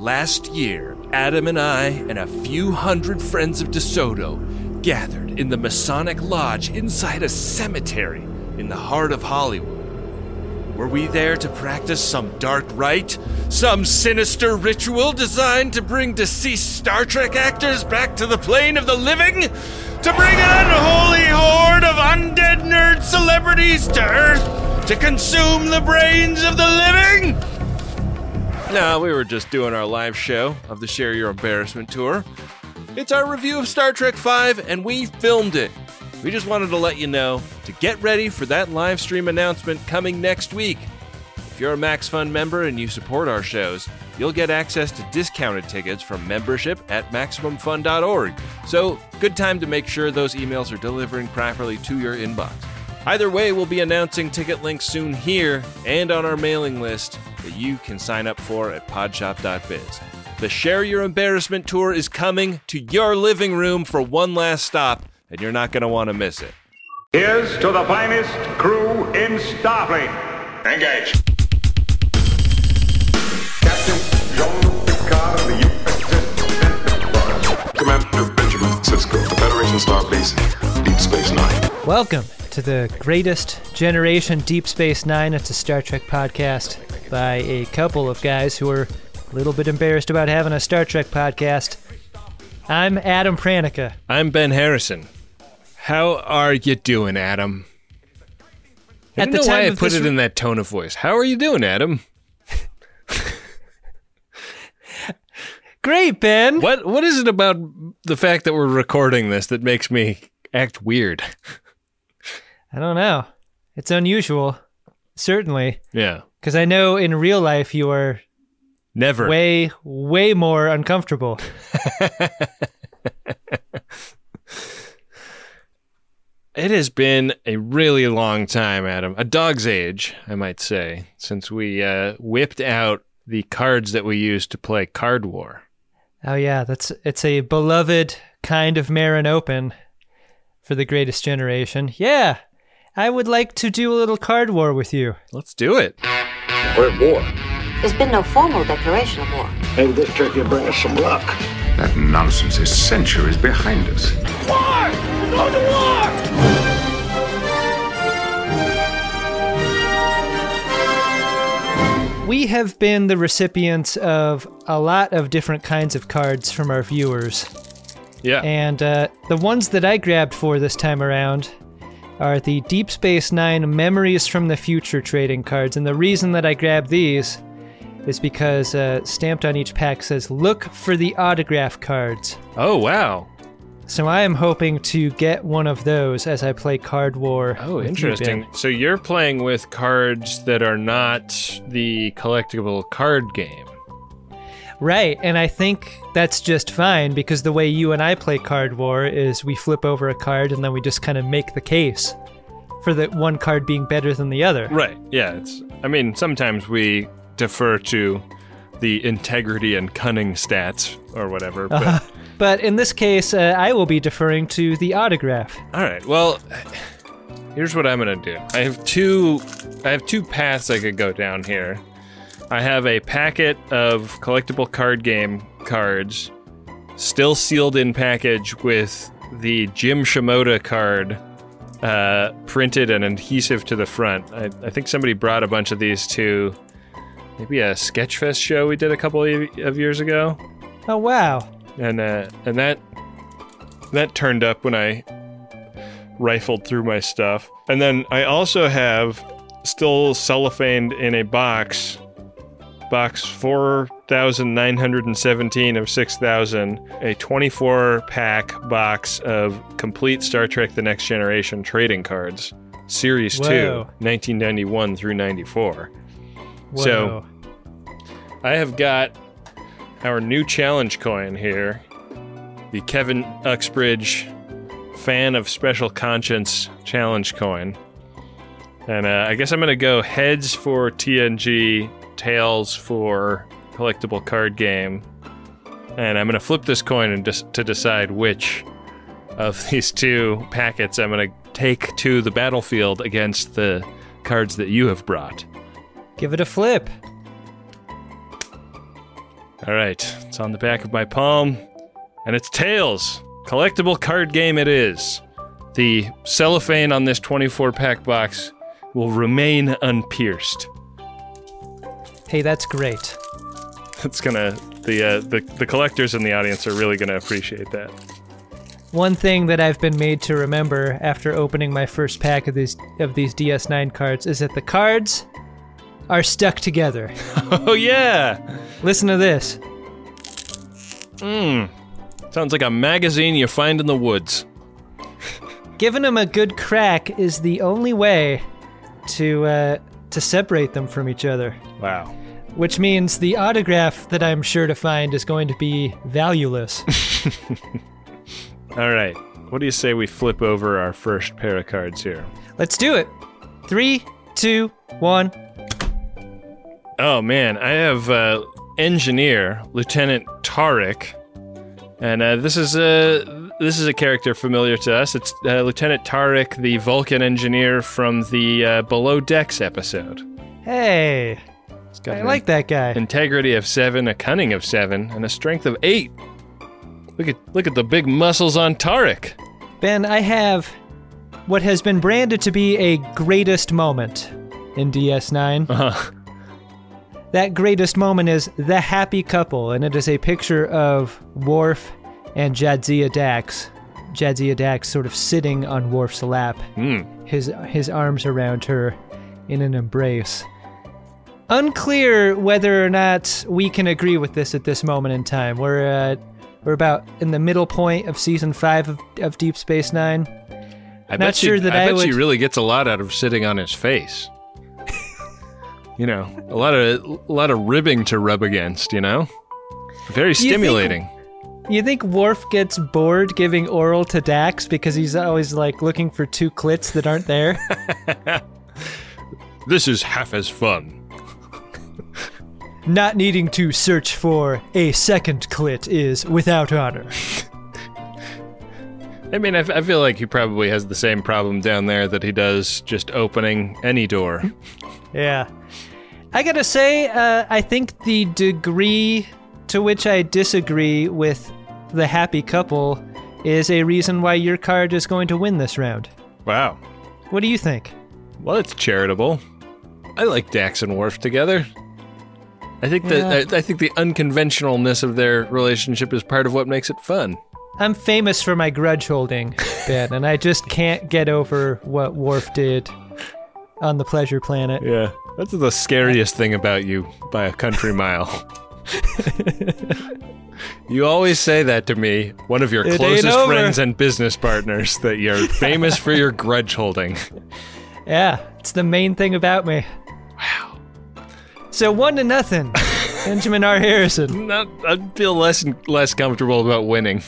Last year, Adam and I and a few hundred friends of DeSoto gathered in the Masonic Lodge inside a cemetery in the heart of Hollywood. Were we there to practice some dark rite? Some sinister ritual designed to bring deceased Star Trek actors back to the plane of the living? To bring an unholy horde of undead nerd celebrities to Earth to consume the brains of the living? No, we were just doing our live show of the Share Your Embarrassment tour. It's our review of Star Trek V, and we filmed it. We just wanted to let you know to get ready for that live stream announcement coming next week. If you're a MaxFun member and you support our shows, you'll get access to discounted tickets from membership at MaximumFun.org. So, good time to make sure those emails are delivering properly to your inbox. Either way, we'll be announcing ticket links soon here and on our mailing list that you can sign up for at podshop.biz. The Share Your Embarrassment tour is coming to your living room for one last stop, and you're not going to want to miss it. Here's to the finest crew in Starfleet. Engage. Captain Jean-Luc Picard of the USS Enterprise. Commander Benjamin Sisko, the Federation Starbase, Deep Space Nine. Welcome to the greatest generation Deep Space Nine. It's a Star Trek podcast by a couple of guys who are a little bit embarrassed about having a Star Trek podcast. I'm Adam Pranica. I'm Ben Harrison. How are you doing, Adam? I don't know why I put it in that tone of voice. How are you doing, Adam? Great, Ben. What is it about the fact that we're recording this that makes me act weird? I don't know. It's unusual, certainly. Yeah. Because I know in real life you are never way more uncomfortable. It has been a really long time, Adam. A dog's age, I might say, since we whipped out the cards that we used to play Card War. Oh yeah, it's a beloved kind of Marin Open for the greatest generation. Yeah, I would like to do a little Card War with you. Let's do it. We're at war. There's been no formal declaration of war. Maybe this trip will bring us some luck. That nonsense is centuries behind us. War! We're going to war! We have been the recipients of a lot of different kinds of cards from our viewers. Yeah. And the ones that I grabbed for this time around are the Deep Space Nine Memories from the Future trading cards. And the reason that I grabbed these is because stamped on each pack says, "Look for the autograph cards." Oh, wow. So I am hoping to get one of those as I play Card War. Oh, interesting. So you're playing with cards that are not the collectible card game. Right, and I think that's just fine because the way you and I play Card War is we flip over a card and then we just kind of make the case for the one card being better than the other. Right, yeah. Sometimes we defer to the integrity and cunning stats or whatever, but... But in this case, I will be deferring to the autograph. All right. Well, here's what I'm gonna do. I have two paths I could go down here. I have a packet of collectible card game cards, still sealed in package with the Jim Shimoda card printed and adhesive to the front. I think somebody brought a bunch of these to maybe a Sketchfest show we did a couple of years ago. Oh wow. And that turned up when I rifled through my stuff. And then I also have, still cellophaned in a box 4,917 of 6,000, a 24-pack box of complete Star Trek The Next Generation trading cards, Series 2, 1991 through 94. Whoa. So I have got our new challenge coin here, the Kevin Uxbridge Fan of Special Conscience challenge coin. And I guess I'm going to go heads for TNG, tails for collectible card game. And I'm going to flip this coin and to decide which of these two packets I'm going to take to the battlefield against the cards that you have brought. Give it a flip. All right, it's on the back of my palm, and it's Tails. Collectible card game it is. The cellophane on this 24-pack box will remain unpierced. Hey, that's great. It's gonna the collectors in the audience are really gonna appreciate that. One thing that I've been made to remember after opening my first pack of these DS9 cards is that the cards are stuck together. Oh yeah! Listen to this. Sounds like a magazine you find in the woods. Giving them a good crack is the only way to separate them from each other. Wow. Which means the autograph that I'm sure to find is going to be valueless. All right. What do you say we flip over our first pair of cards here? Let's do it. 3, 2, 1. Oh man, I have Engineer Lieutenant Tarek, and this is a character familiar to us. It's Lieutenant Tarek, the Vulcan engineer from the Below Decks episode. Hey, Got I like that guy. Integrity of 7, a cunning of 7, and a strength of 8. Look at the big muscles on Tarek. Ben, I have what has been branded to be a greatest moment in DS9. Uh-huh. That greatest moment is the happy couple, and it is a picture of Worf and Jadzia Dax. Jadzia Dax sort of sitting on Worf's lap, his arms around her in an embrace. Unclear whether or not we can agree with this at this moment in time. We're about in the middle point of season 5 of Deep Space Nine. I bet she really gets a lot out of sitting on his face. You know, a lot of ribbing to rub against. You know, very stimulating. You think Worf gets bored giving oral to Dax because he's always like looking for 2 clits that aren't there? This is half as fun. Not needing to search for a second clit is without honor. I mean, I feel like he probably has the same problem down there that he does just opening any door. Yeah. I gotta say, I think the degree to which I disagree with the happy couple is a reason why your card is going to win this round. Wow. What do you think? Well, it's charitable. I like Dax and Worf together. I think I think the unconventionalness of their relationship is part of what makes it fun. I'm famous for my grudge holding, Ben, and I just can't get over what Worf did on the Pleasure Planet. Yeah, that's the scariest thing about you by a country mile. You always say that to me, one of your closest friends and business partners, that you're famous for your grudge holding. Yeah, it's the main thing about me. Wow. So 1-0, Benjamin R. Harrison. I feel less and less comfortable about winning.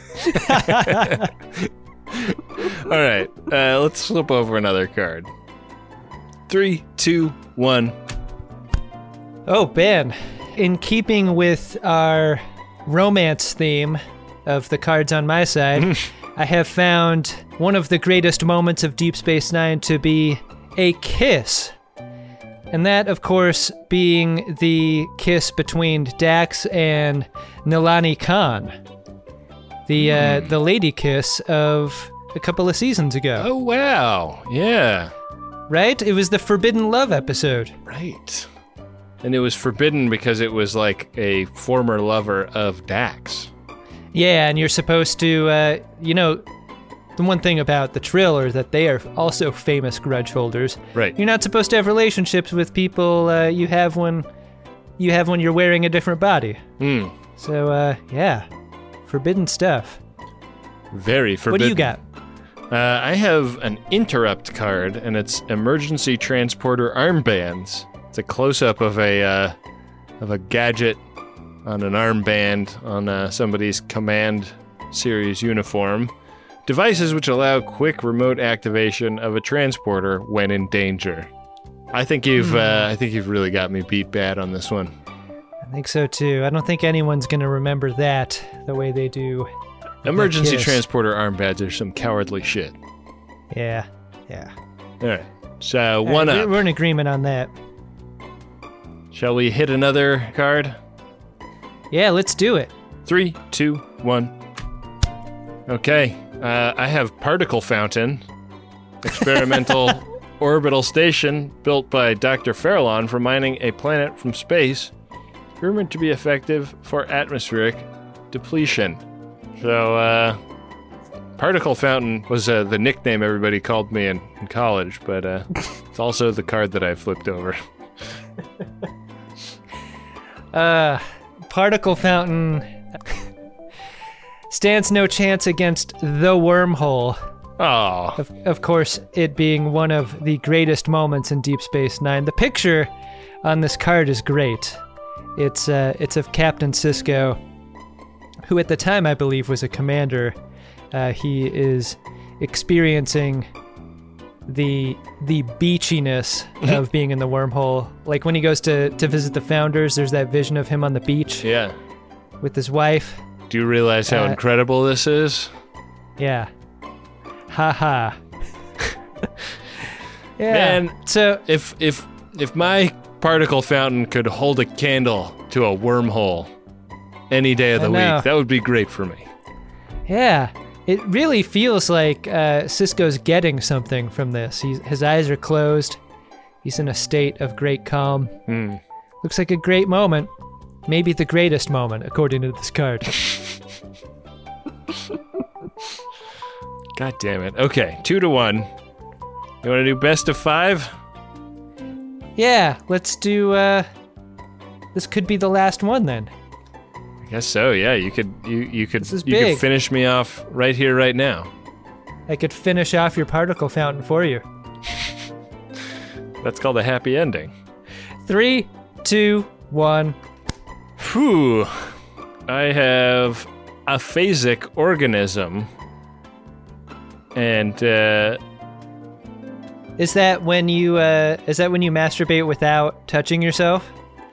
All right, let's flip over another card. 3, 2, 1. Oh, Ben. In keeping with our romance theme of the cards on my side, I have found one of the greatest moments of Deep Space Nine to be a kiss. And that, of course, being the kiss between Dax and Nilani Khan. The lady kiss of a couple of seasons ago. Oh, wow. Yeah. Right? It was the Forbidden Love episode. Right. And it was forbidden because it was like a former lover of Dax. Yeah, and you're supposed to, the one thing about the Trill is that they are also famous grudge holders. Right. You're not supposed to have relationships with people you have when you're wearing a different body. So, yeah. Forbidden stuff. Very forbidden. What do you got? I have an interrupt card, and it's emergency transporter armbands. It's a close-up of a gadget on an armband on somebody's Command Series uniform. Devices which allow quick remote activation of a transporter when in danger. I think you've really got me beat bad on this one. I think so too. I don't think anyone's gonna remember that the way they do. Emergency transporter armbands are some cowardly shit. Yeah. All right. So one up. We're in agreement on that. Shall we hit another card? Yeah, let's do it. 3, 2, 1. Okay, I have Particle Fountain, experimental orbital station built by Dr. Farallon for mining a planet from space, rumored to be effective for atmospheric depletion. So, Particle Fountain was the nickname everybody called me in college, but it's also the card that I flipped over. Particle Fountain stands no chance against the wormhole. Oh, Of course, it being one of the greatest moments in Deep Space Nine. The picture on this card is great. It's of Captain Sisko, who at the time I believe was a commander. He is experiencing the beachiness of being in the wormhole. Like when he goes to visit the Founders, there's that vision of him on the beach yeah. with his wife. Do you realize how incredible this is? Yeah. Haha. Yeah. Man, so if my Particle Fountain could hold a candle to a wormhole any day of the know. week, that would be great for me. yeah, it really feels like Sisko's getting something from this. His eyes are closed. He's in a state of great calm. Looks like a great moment. Maybe the greatest moment, according to this card. God damn it. Okay, 2 to 1. You want to do best of 5? Yeah, let's do. This could be the last one then. I guess so. Yeah, you could This is you could big. finish me off right here, right now. I could finish off your particle fountain for you. That's called a happy ending. 3, 2, 1. Whew. I have a phasic organism, and Is that when you masturbate without touching yourself?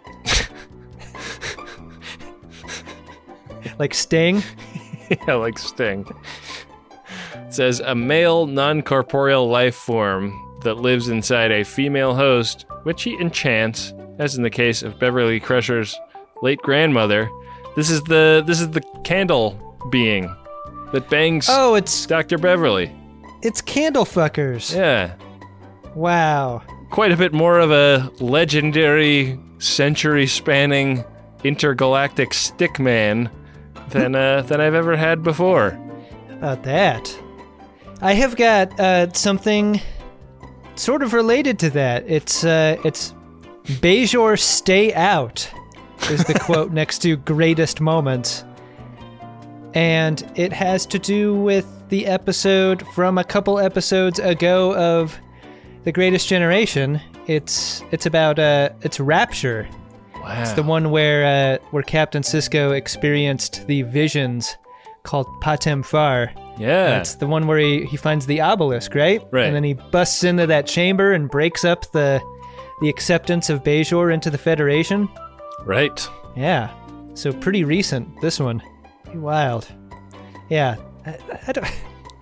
Like Sting? yeah, like Sting. It says a male non-corporeal life form that lives inside a female host, which he enchants, as in the case of Beverly Crusher's late grandmother. This is the candle being that bangs Oh, it's Dr. Beverly. candle fuckers. Yeah. Wow. Quite a bit more of a legendary, century-spanning, intergalactic stickman than I've ever had before. About that. I have got something sort of related to that. It's Bajor stay out is the quote next to greatest moments. And it has to do with the episode from a couple episodes ago of The Greatest Generation. It's about it's Rapture. Wow. It's the one where Captain Sisko experienced the visions called Patem Far. Yeah. That's the one where he finds the obelisk, right? Right. And then he busts into that chamber and breaks up the acceptance of Bajor into the Federation. Right. Yeah. So pretty recent, this one. Pretty wild. Yeah. I don't...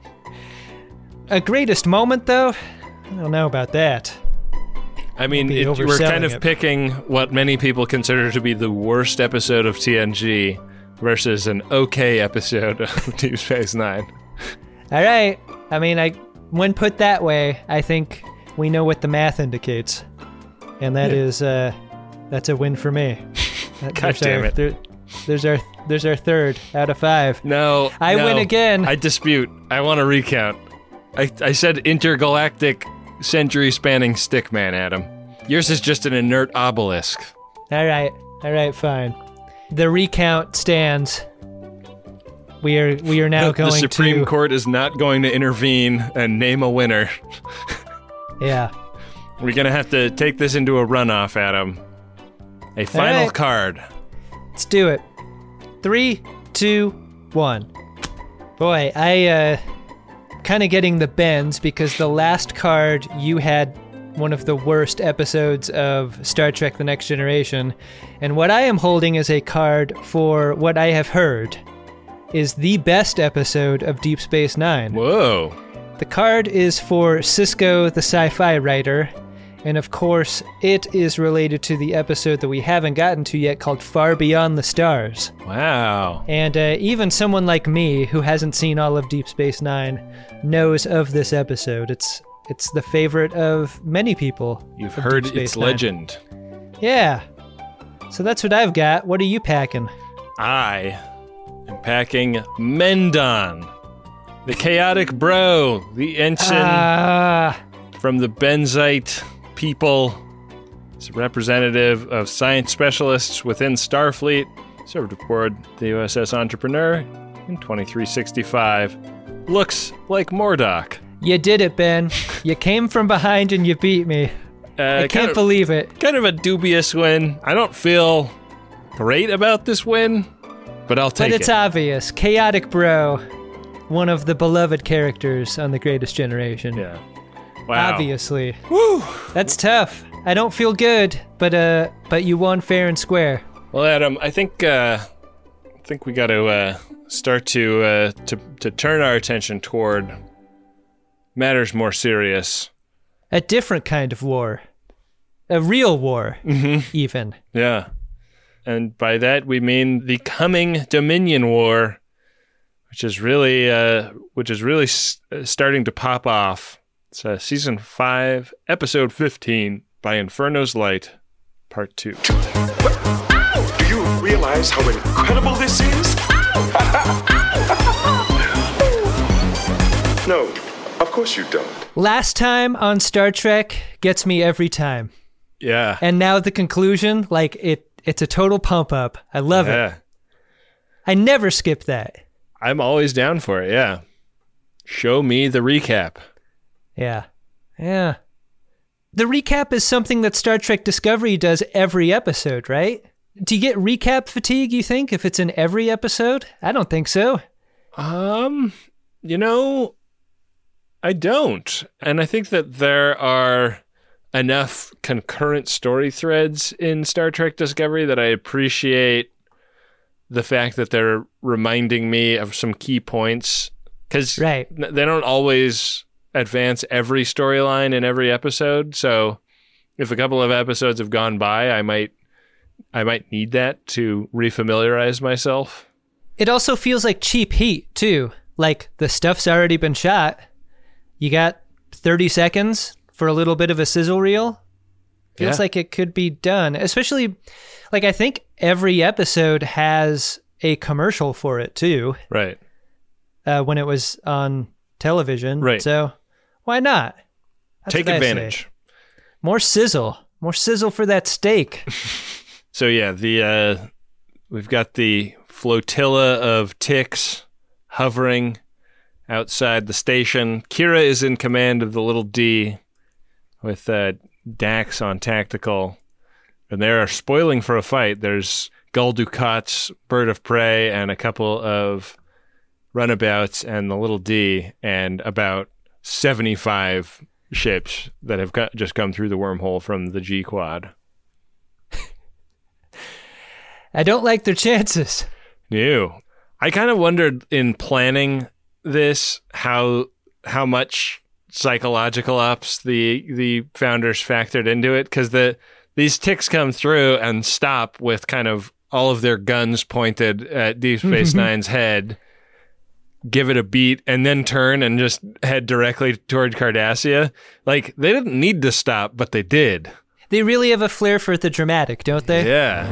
A greatest moment, though? I don't know about that. I mean, Be we're overselling kind of it. picking what many people consider to be the worst episode of TNG versus an okay episode of Deep Space Nine. All right. I mean, when put that way, I think we know what the math indicates. And that is, that's a win for me. God damn it. There's our third out of 5. No, I no, win again. I dispute. I want to recount. I said intergalactic, century-spanning stickman, Adam. Yours is just an inert obelisk. All right, fine. The recount stands. We are now going The Supreme to Court is not going to intervene and name a winner. Yeah. We're going to have to take this into a runoff, Adam. A final right. card. Let's do it. 3, 2, 1. Boy, I kind of getting the bends because the last card you had one of the worst episodes of Star Trek The Next Generation, and what I am holding is a card for what I have heard is the best episode of Deep Space Nine. Whoa. The card is for Sisko, the sci-fi writer, And of course, it is related to the episode that we haven't gotten to yet called Far Beyond the Stars. Wow. And even someone like me who hasn't seen all of Deep Space Nine knows of this episode. It's the favorite of many people. You've of heard Deep Space its Nine. legend. Yeah. So that's what I've got. What are you packing? I am packing Mendon, the chaotic bro, the ensign from the Benzite people. He's a representative of science specialists within Starfleet. Served aboard the USS Entrepreneur in 2365. Looks like Mordok. You did it, Ben. You came from behind and you beat me. I can't believe it. Kind of a dubious win. I don't feel great about this win, but I'll take it. But it's obvious. Chaotic Bro, one of the beloved characters on The Greatest Generation. Yeah. Wow. Obviously. Woo! That's tough. I don't feel good, but you won fair and square. Well, Adam, I think we got to start to turn our attention toward matters more serious. A different kind of war. A real war, even. Yeah. And by that, we mean the coming Dominion War, which is really starting to pop off. It's Season 5, Episode 15, By Inferno's Light, Part 2. Do you realize how incredible this is? No, of course you don't. Last time on Star Trek gets me every time. Yeah. And now the conclusion, like, it's a total pump up. I love it. I never skip that. I'm always down for it, yeah. Show me the recap. Yeah. Yeah. The recap is something that Star Trek Discovery does every episode, right? Do you get recap fatigue, you think, if it's in every episode? I don't think so. I don't. And I think that there are enough concurrent story threads in Star Trek Discovery that I appreciate the fact that they're reminding me of some key points. Because they don't always advance every storyline in every episode. So if a couple of episodes have gone by, I might need that to refamiliarize myself. It also feels like cheap heat, too. Like, the stuff's already been shot. You got 30 seconds for a little bit of a sizzle reel. Feels like it could be done. Especially, like, I think every episode has a commercial for it, too. Right. When it was on television. Right. So, why not? That's Take what I advantage. say. More sizzle. More sizzle for that steak. So, yeah, we've got the flotilla of ticks hovering outside the station. Kira is in command of the little D with Dax on tactical. And they are spoiling for a fight. There's Gul Dukat's bird of prey and a couple of runabouts and the little D and about 75 ships that have just come through the wormhole from the G-Quad. I don't like their chances. No. I kind of wondered in planning this how much psychological ups the founders factored into it, because these ticks come through and stop with kind of all of their guns pointed at Deep Space Nine's head, give it a beat, and then turn and just head directly toward Cardassia. Like, they didn't need to stop, but they did. They really have a flair for the dramatic, don't they? Yeah.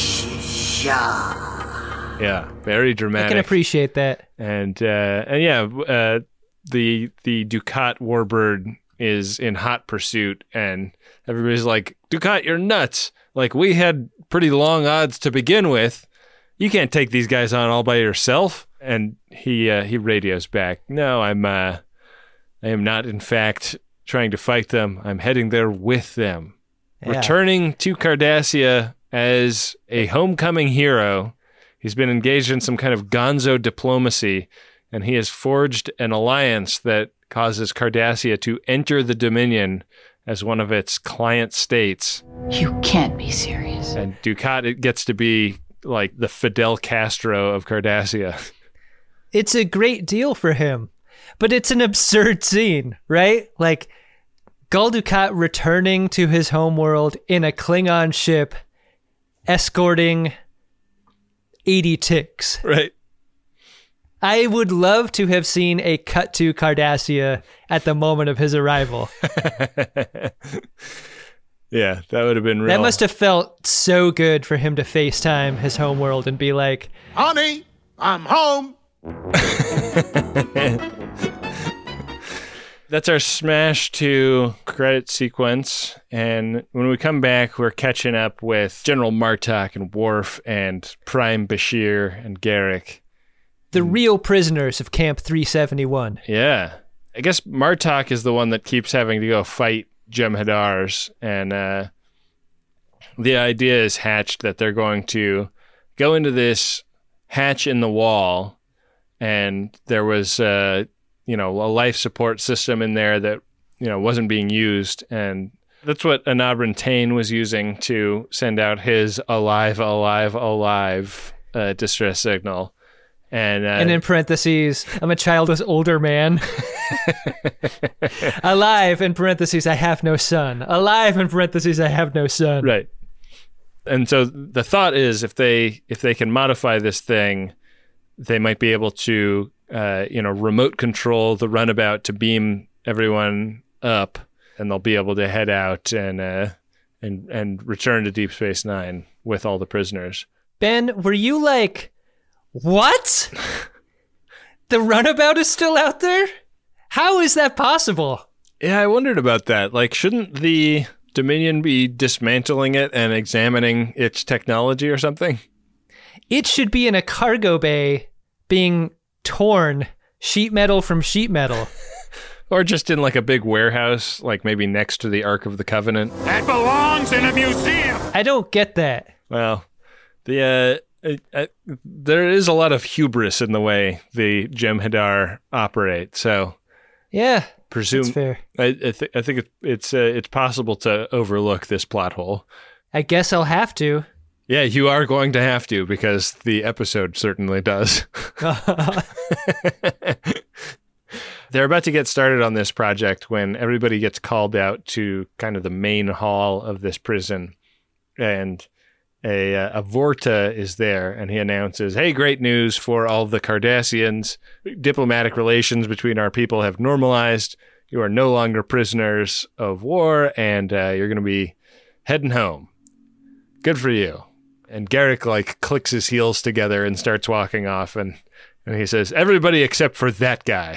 Yeah, very dramatic. I can appreciate that. And yeah, the Dukat warbird is in hot pursuit, and everybody's like, Dukat, you're nuts. Like, we had pretty long odds to begin with. You can't take these guys on all by yourself. And he radios back, no, I am not, in fact, trying to fight them. I'm heading there with them. Yeah. Returning to Cardassia as a homecoming hero. He's been engaged in some kind of gonzo diplomacy, and he has forged an alliance that causes Cardassia to enter the Dominion as one of its client states. You can't be serious. And Dukat, it gets to be like the Fidel Castro of Cardassia. It's a great deal for him, but it's an absurd scene, right? Like, Gul Dukat returning to his homeworld in a Klingon ship, escorting 80 ticks. Right. I would love to have seen a cut to Cardassia at the moment of his arrival. Yeah, that would have been real. That must have felt so good for him to FaceTime his homeworld and be like, Honey, I'm home. That's our Smash 2 credit sequence. And when we come back, we're catching up with General Martok and Worf and Prime Bashir and Garrick. the real prisoners of Camp 371. Yeah. I guess Martok is the one that keeps having to go fight Jem'Hadar's, and the idea is hatched that they're going to go into this hatch in the wall, and there was a life support system in there that wasn't being used, and that's what Anabran Tain was using to send out his alive distress signal. And in parentheses, I'm a childless older man. Alive, in parentheses, I have no son. Alive, in parentheses, I have no son. Right. And so the thought is if they can modify this thing, they might be able to remote control the runabout to beam everyone up, and they'll be able to head out and return to Deep Space Nine with all the prisoners. Ben, were you like, what? The runabout is still out there? How is that possible? Yeah, I wondered about that. Like, shouldn't the Dominion be dismantling it and examining its technology or something? It should be in a cargo bay being torn sheet metal from sheet metal. Or just in like a big warehouse, like maybe next to the Ark of the Covenant. That belongs in a museum. I don't get that. Well, there is a lot of hubris in the way the Jem'Hadar operate. So, yeah, presume that's fair. I think it's possible to overlook this plot hole. I guess I'll have to. Yeah, you are going to have to, because the episode certainly does. They're about to get started on this project when everybody gets called out to kind of the main hall of this prison, and a Vorta is there, and he announces, "Hey, great news for all the Cardassians. Diplomatic relations between our people have normalized. You are no longer prisoners of war, and you're going to be heading home. Good for you." And Garrick clicks his heels together and starts walking off, and he says, "Everybody except for that guy."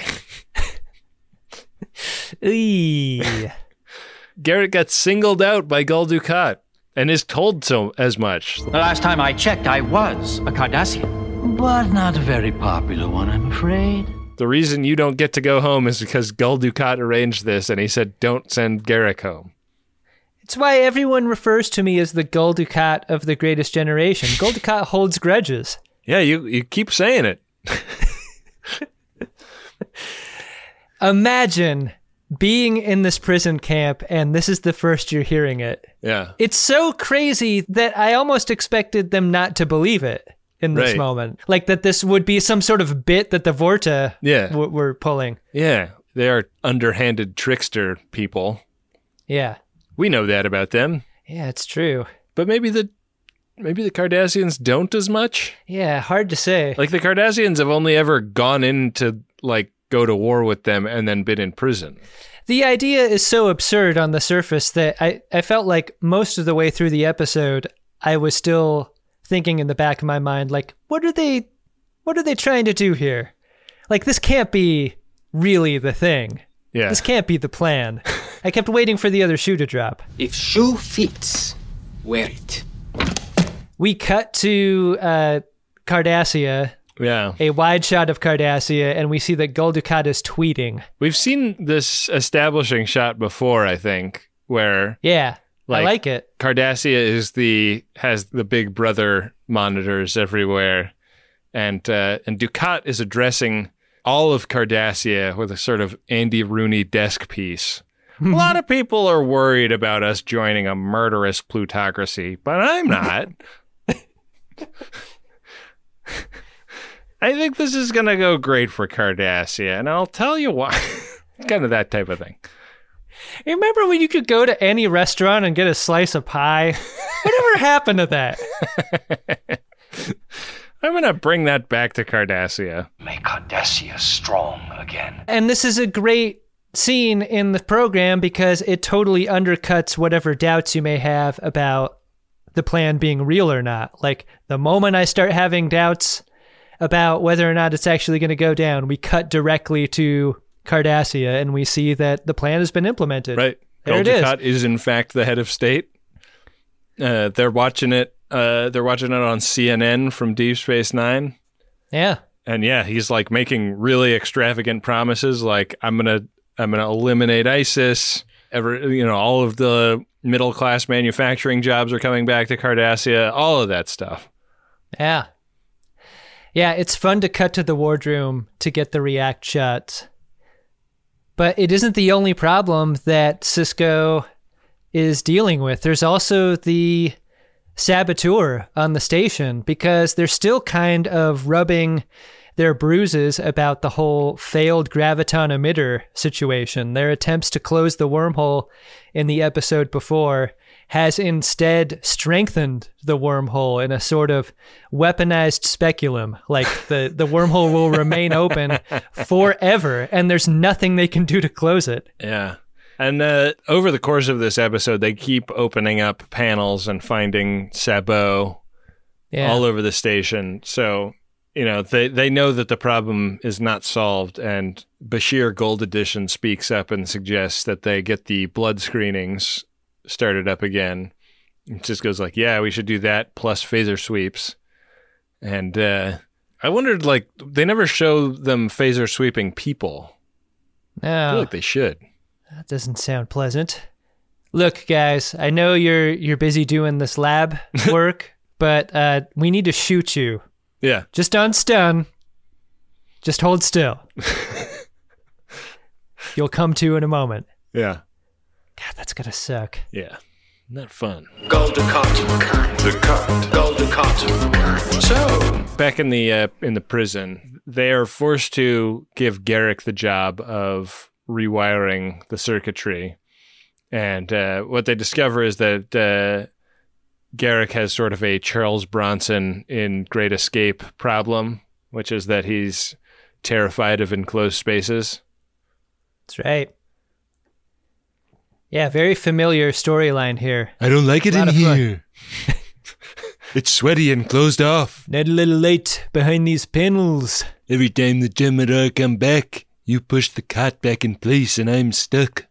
Garrick got singled out by Gul Dukat and is told so as much. The last time I checked, I was a Cardassian. But not a very popular one, I'm afraid. The reason you don't get to go home is because Gul Dukat arranged this, and he said, don't send Garrick home. It's why everyone refers to me as the Gul Dukat of the Greatest Generation. Gul Dukat holds grudges. Yeah, you keep saying it. Imagine being in this prison camp, and this is the first you're hearing it. Yeah. It's so crazy that I almost expected them not to believe it in this moment. Like that this would be some sort of bit that the Vorta were pulling. Yeah, they are underhanded trickster people. Yeah. We know that about them. Yeah, it's true. But maybe the Cardassians don't as much? Yeah, hard to say. Like, the Cardassians have only ever gone in to, go to war with them and then been in prison. The idea is so absurd on the surface that I felt like most of the way through the episode, I was still thinking in the back of my mind, what are they trying to do here? This can't be really the thing. Yeah. This can't be the plan. I kept waiting for the other shoe to drop. If shoe fits, wear it. We cut to Cardassia. Yeah. A wide shot of Cardassia, and we see that Gul Dukat is tweeting. We've seen this establishing shot before, I think, where... Yeah, I like it. Cardassia has the big brother monitors everywhere, and Dukat is addressing all of Cardassia with a sort of Andy Rooney desk piece. A lot of people are worried about us joining a murderous plutocracy, but I'm not. I think this is going to go great for Cardassia, and I'll tell you why. Kind of that type of thing. Remember when you could go to any restaurant and get a slice of pie? Whatever happened to that? I'm going to bring that back to Cardassia. Make Cardassia strong again. And this is a great scene in the program because it totally undercuts whatever doubts you may have about the plan being real or not. Like, the moment I start having doubts about whether or not it's actually going to go down, we cut directly to Cardassia and we see that the plan has been implemented. Right. There Gul it is. Dukat is in fact the head of state. They're watching it. They're watching it on CNN from Deep Space Nine. Yeah. And yeah, he's like making really extravagant promises, like I'm gonna eliminate ISIS. All of the middle class manufacturing jobs are coming back to Cardassia. All of that stuff. Yeah. Yeah, it's fun to cut to the wardroom to get the react shots. But it isn't the only problem that Sisko is dealing with. There's also the saboteur on the station because they're still kind of rubbing their bruises about the whole failed graviton emitter situation. Their attempts to close the wormhole in the episode before has instead strengthened the wormhole in a sort of weaponized speculum. Like the wormhole will remain open forever and there's nothing they can do to close it. Yeah. And over the course of this episode, they keep opening up panels and finding Sabo all over the station. So, they know that the problem is not solved. And Bashir Gold Edition speaks up and suggests that they get the blood screenings started up again. It just goes like, yeah, we should do that plus phaser sweeps. And I wondered, like, they never show them phaser sweeping people. No. I feel like they should. That doesn't sound pleasant. Look, guys, I know you're busy doing this lab work, but we need to shoot you. Yeah. Just on stun. Just hold still. You'll come to in a moment. Yeah. God, that's gonna suck. Yeah. Not fun. Gul Dukat. Gul Dukat. So, back in the prison, they are forced to give Garrick the job of rewiring the circuitry. And what they discover is that Garrick has sort of a Charles Bronson in Great Escape problem, which is that he's terrified of enclosed spaces. That's right. Yeah, very familiar storyline here. I don't like it in here. It's sweaty and closed off. Not a little late behind these panels. Every time the Jem'Hadar come back, you push the cot back in place and I'm stuck.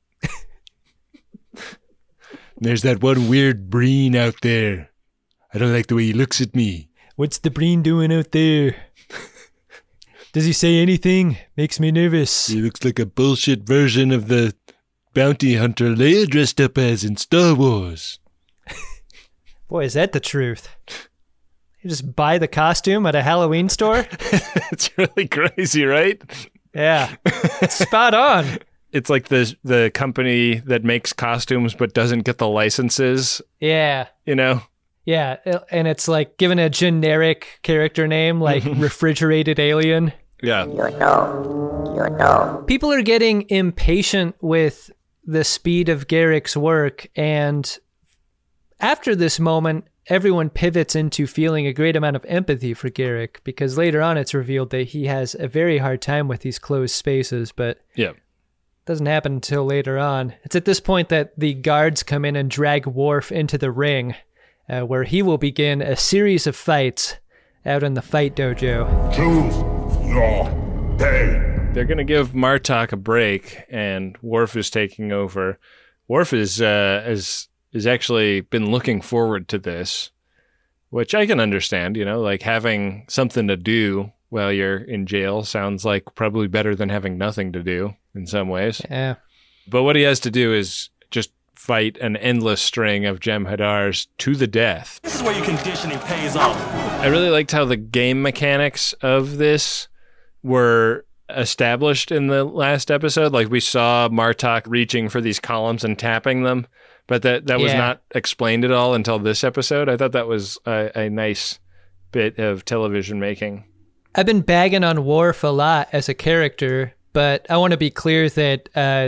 There's that one weird Breen out there. I don't like the way he looks at me. What's the Breen doing out there? Does he say anything? Makes me nervous. He looks like a bullshit version of the bounty hunter Leia dressed up as in Star Wars. Boy, is that the truth. You just buy the costume at a Halloween store? It's really crazy, right? Yeah. It's spot on. It's like the company that makes costumes but doesn't get the licenses. Yeah. Yeah, and it's like given a generic character name like Refrigerated Alien. Yeah. You know. People are getting impatient with the speed of Garrick's work, and after this moment, everyone pivots into feeling a great amount of empathy for Garrick, because later on it's revealed that he has a very hard time with these closed spaces, but yeah. Doesn't happen until later on. It's at this point that the guards come in and drag Worf into the ring, where he will begin a series of fights out in the fight dojo. Choose your day. They're going to give Martok a break, and Worf is taking over. Worf is actually been looking forward to this, which I can understand, like having something to do while you're in jail sounds like probably better than having nothing to do in some ways. Yeah. But what he has to do is just fight an endless string of Jem'Hadars to the death. This is where your conditioning pays off. I really liked how the game mechanics of this were established in the last episode. Like we saw Martok reaching for these columns and tapping them, but that was not explained at all until this episode. I thought that was a nice bit of television making. I've been bagging on Worf a lot as a character, but I want to be clear that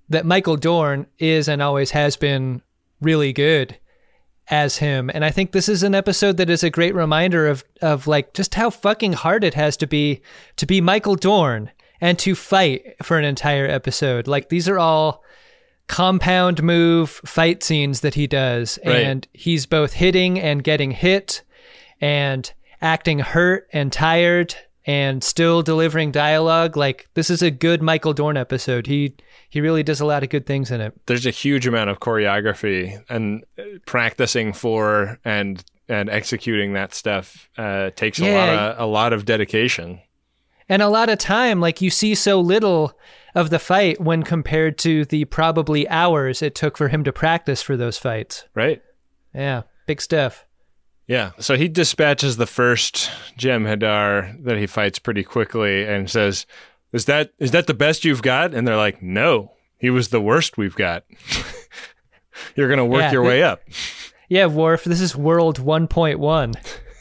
that Michael Dorn is and always has been really good as him. And I think this is an episode that is a great reminder of like just how fucking hard it has to be Michael Dorn and to fight for an entire episode. Like, these are all compound move fight scenes that he does. Right. And he's both hitting and getting hit and acting hurt and tired and still delivering dialogue. Like, this is a good Michael Dorn episode. He really does a lot of good things in it. There's a huge amount of choreography, and practicing for and executing that stuff takes a lot of dedication. And a lot of time. Like, you see so little of the fight when compared to the probably hours it took for him to practice for those fights. Right. Yeah, big stuff. Yeah, so he dispatches the first Jem'Hadar that he fights pretty quickly and says, Is that the best you've got? And they're like, no, he was the worst we've got. You're going to work your way up. Yeah, Worf, this is World 1.1.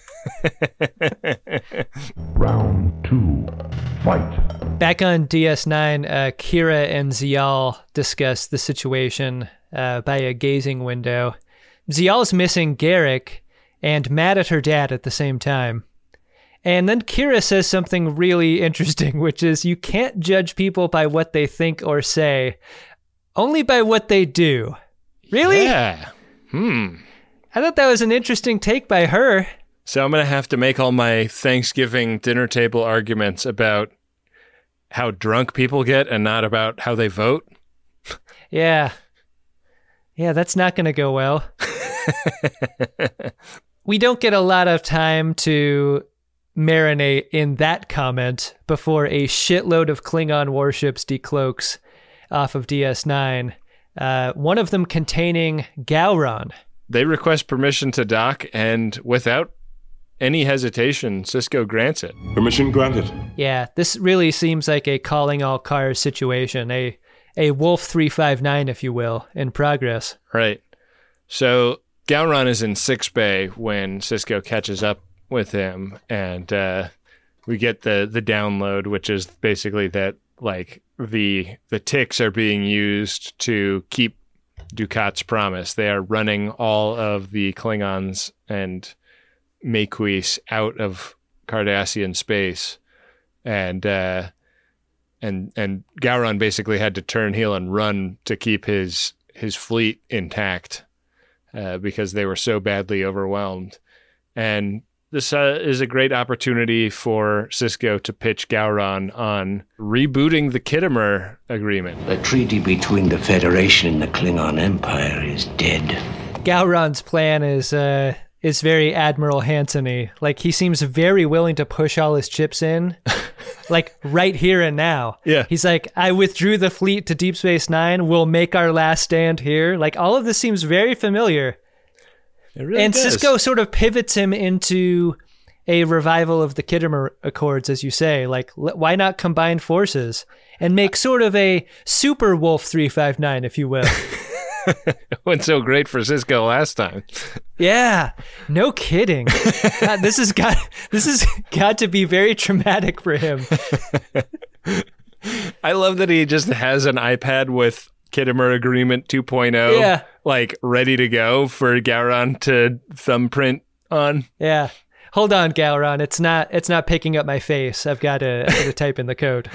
Round 2. Fight. Back on DS9, Kira and Ziyal discuss the situation by a gazing window. Ziyal's missing Garrick and mad at her dad at the same time. And then Kira says something really interesting, which is you can't judge people by what they think or say, only by what they do. Really? Yeah. I thought that was an interesting take by her. So I'm going to have to make all my Thanksgiving dinner table arguments about how drunk people get and not about how they vote. Yeah. Yeah, that's not going to go well. We don't get a lot of time to marinate in that comment before a shitload of Klingon warships decloaks off of DS9. One of them containing Gowron. They request permission to dock, and without any hesitation, Sisko grants it. Permission granted. Yeah, this really seems like a calling all cars situation, a Wolf 359, if you will, in progress. Right. So Gowron is in sickbay when Sisko catches up with him, and we get the download, which is basically that like the ticks are being used to keep Dukat's promise. They are running all of the Klingons and Maquis out of Cardassian space, and Gowron basically had to turn heel and run to keep his fleet intact because they were so badly overwhelmed. And this is a great opportunity for Sisko to pitch Gowron on rebooting the Khitomer agreement. The treaty between the Federation and the Klingon Empire is dead. Gowron's plan is very Admiral Hansen-y. Like, he seems very willing to push all his chips in, like right here and now. Yeah. He's like, I withdrew the fleet to Deep Space Nine. We'll make our last stand here. Like, all of this seems very familiar. It really and does. Sisko sort of pivots him into a revival of the Khitomer Accords, as you say. Like, why not combine forces and make sort of a super Wolf 359, if you will? It went so great for Sisko last time. Yeah, no kidding. God, this has got to be very traumatic for him. I love that he just has an iPad with Khitomer Agreement 2.0, like ready to go for Gowron to thumbprint on. Yeah. Hold on, Gowron. It's not picking up my face. I've got to type in the code.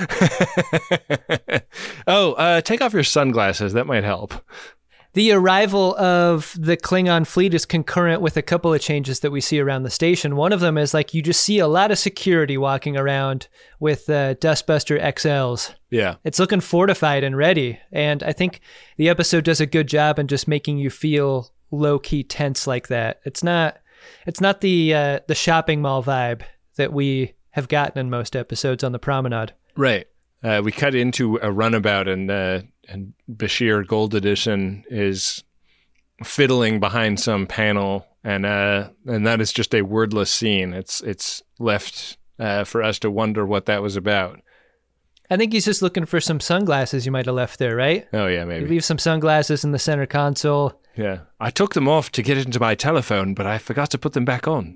Take off your sunglasses. That might help. The arrival of the Klingon fleet is concurrent with a couple of changes that we see around the station. One of them is like you just see a lot of security walking around with Dustbuster XLs. Yeah. It's looking fortified and ready. And I think the episode does a good job in just making you feel low-key tense like that. It's not the shopping mall vibe that we have gotten in most episodes on the Promenade. Right. We cut into a runabout, and Bashir Gold Edition is fiddling behind some panel, and that is just a wordless scene. It's left for us to wonder what that was about. I think he's just looking for some sunglasses you might have left there, right? Oh, yeah, maybe. You leave some sunglasses in the center console. Yeah. I took them off to get into my telephone, but I forgot to put them back on.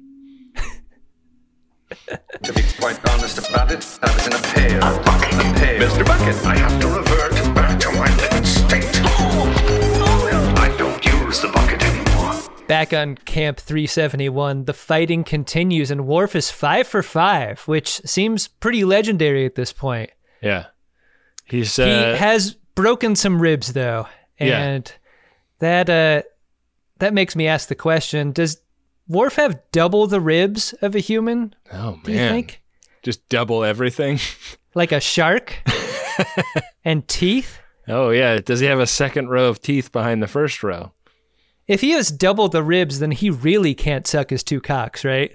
To be quite honest about it, I was in a pail. Mr. Bucket, I have to revert back to my little state. Back on Camp 371, the fighting continues, and Worf is 5 for 5, which seems pretty legendary at this point. Yeah. He has broken some ribs, though, and that makes me ask the question, does Worf have double the ribs of a human? Oh, man. Do you think? Just double everything? Like a shark? And teeth? Oh, yeah. Does he have a second row of teeth behind the first row? If he has double the ribs, then he really can't suck his 2 cocks, right?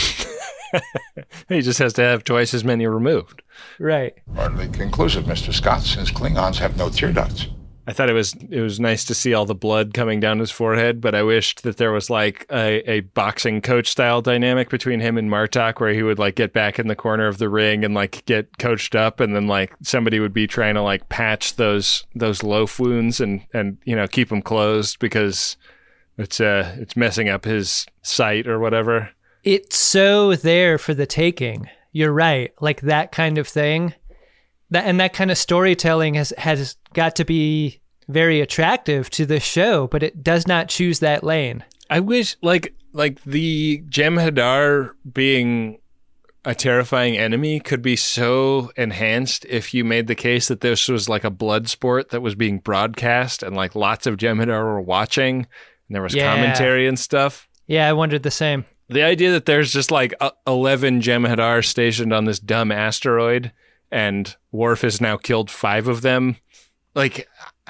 He just has to have twice as many removed. Right. Hardly conclusive, Mr. Scott, since Klingons have no tear ducts. I thought it was nice to see all the blood coming down his forehead, but I wished that there was like a boxing coach style dynamic between him and Martok, where he would like get back in the corner of the ring and like get coached up, and then like somebody would be trying to like patch those loaf wounds and you know, keep them closed because it's messing up his sight or whatever. It's so there for the taking. You're right. Like that kind of thing. That kind of storytelling has got to be very attractive to the show, but it does not choose that lane. I wish like the Jem'Hadar being a terrifying enemy could be so enhanced if you made the case that this was like a blood sport that was being broadcast and like lots of Jem'Hadar were watching and there was commentary and stuff. Yeah, I wondered the same. The idea that there's just like 11 Jem'Hadar stationed on this dumb asteroid and Worf has now killed 5 of them. Like,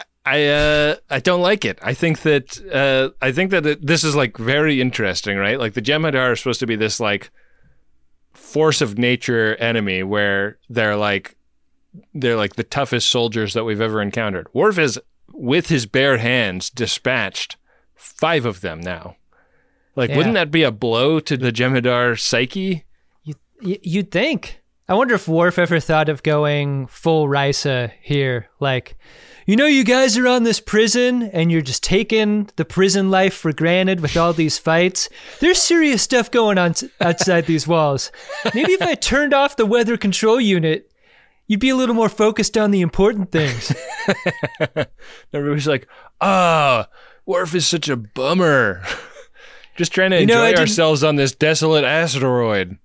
I don't like it. I think that this is like very interesting, right? Like the Jem'Hadar are supposed to be this like force of nature enemy where they're like the toughest soldiers that we've ever encountered. Worf has, with his bare hands, dispatched 5 of them now. Like, wouldn't that be a blow to the Jem'Hadar psyche? You'd think. I wonder if Worf ever thought of going full Risa here. Like, you know, you guys are on this prison and you're just taking the prison life for granted with all these fights. There's serious stuff going on outside these walls. Maybe if I turned off the weather control unit, you'd be a little more focused on the important things. Everybody's like, Worf is such a bummer. Just trying to enjoy ourselves on this desolate asteroid.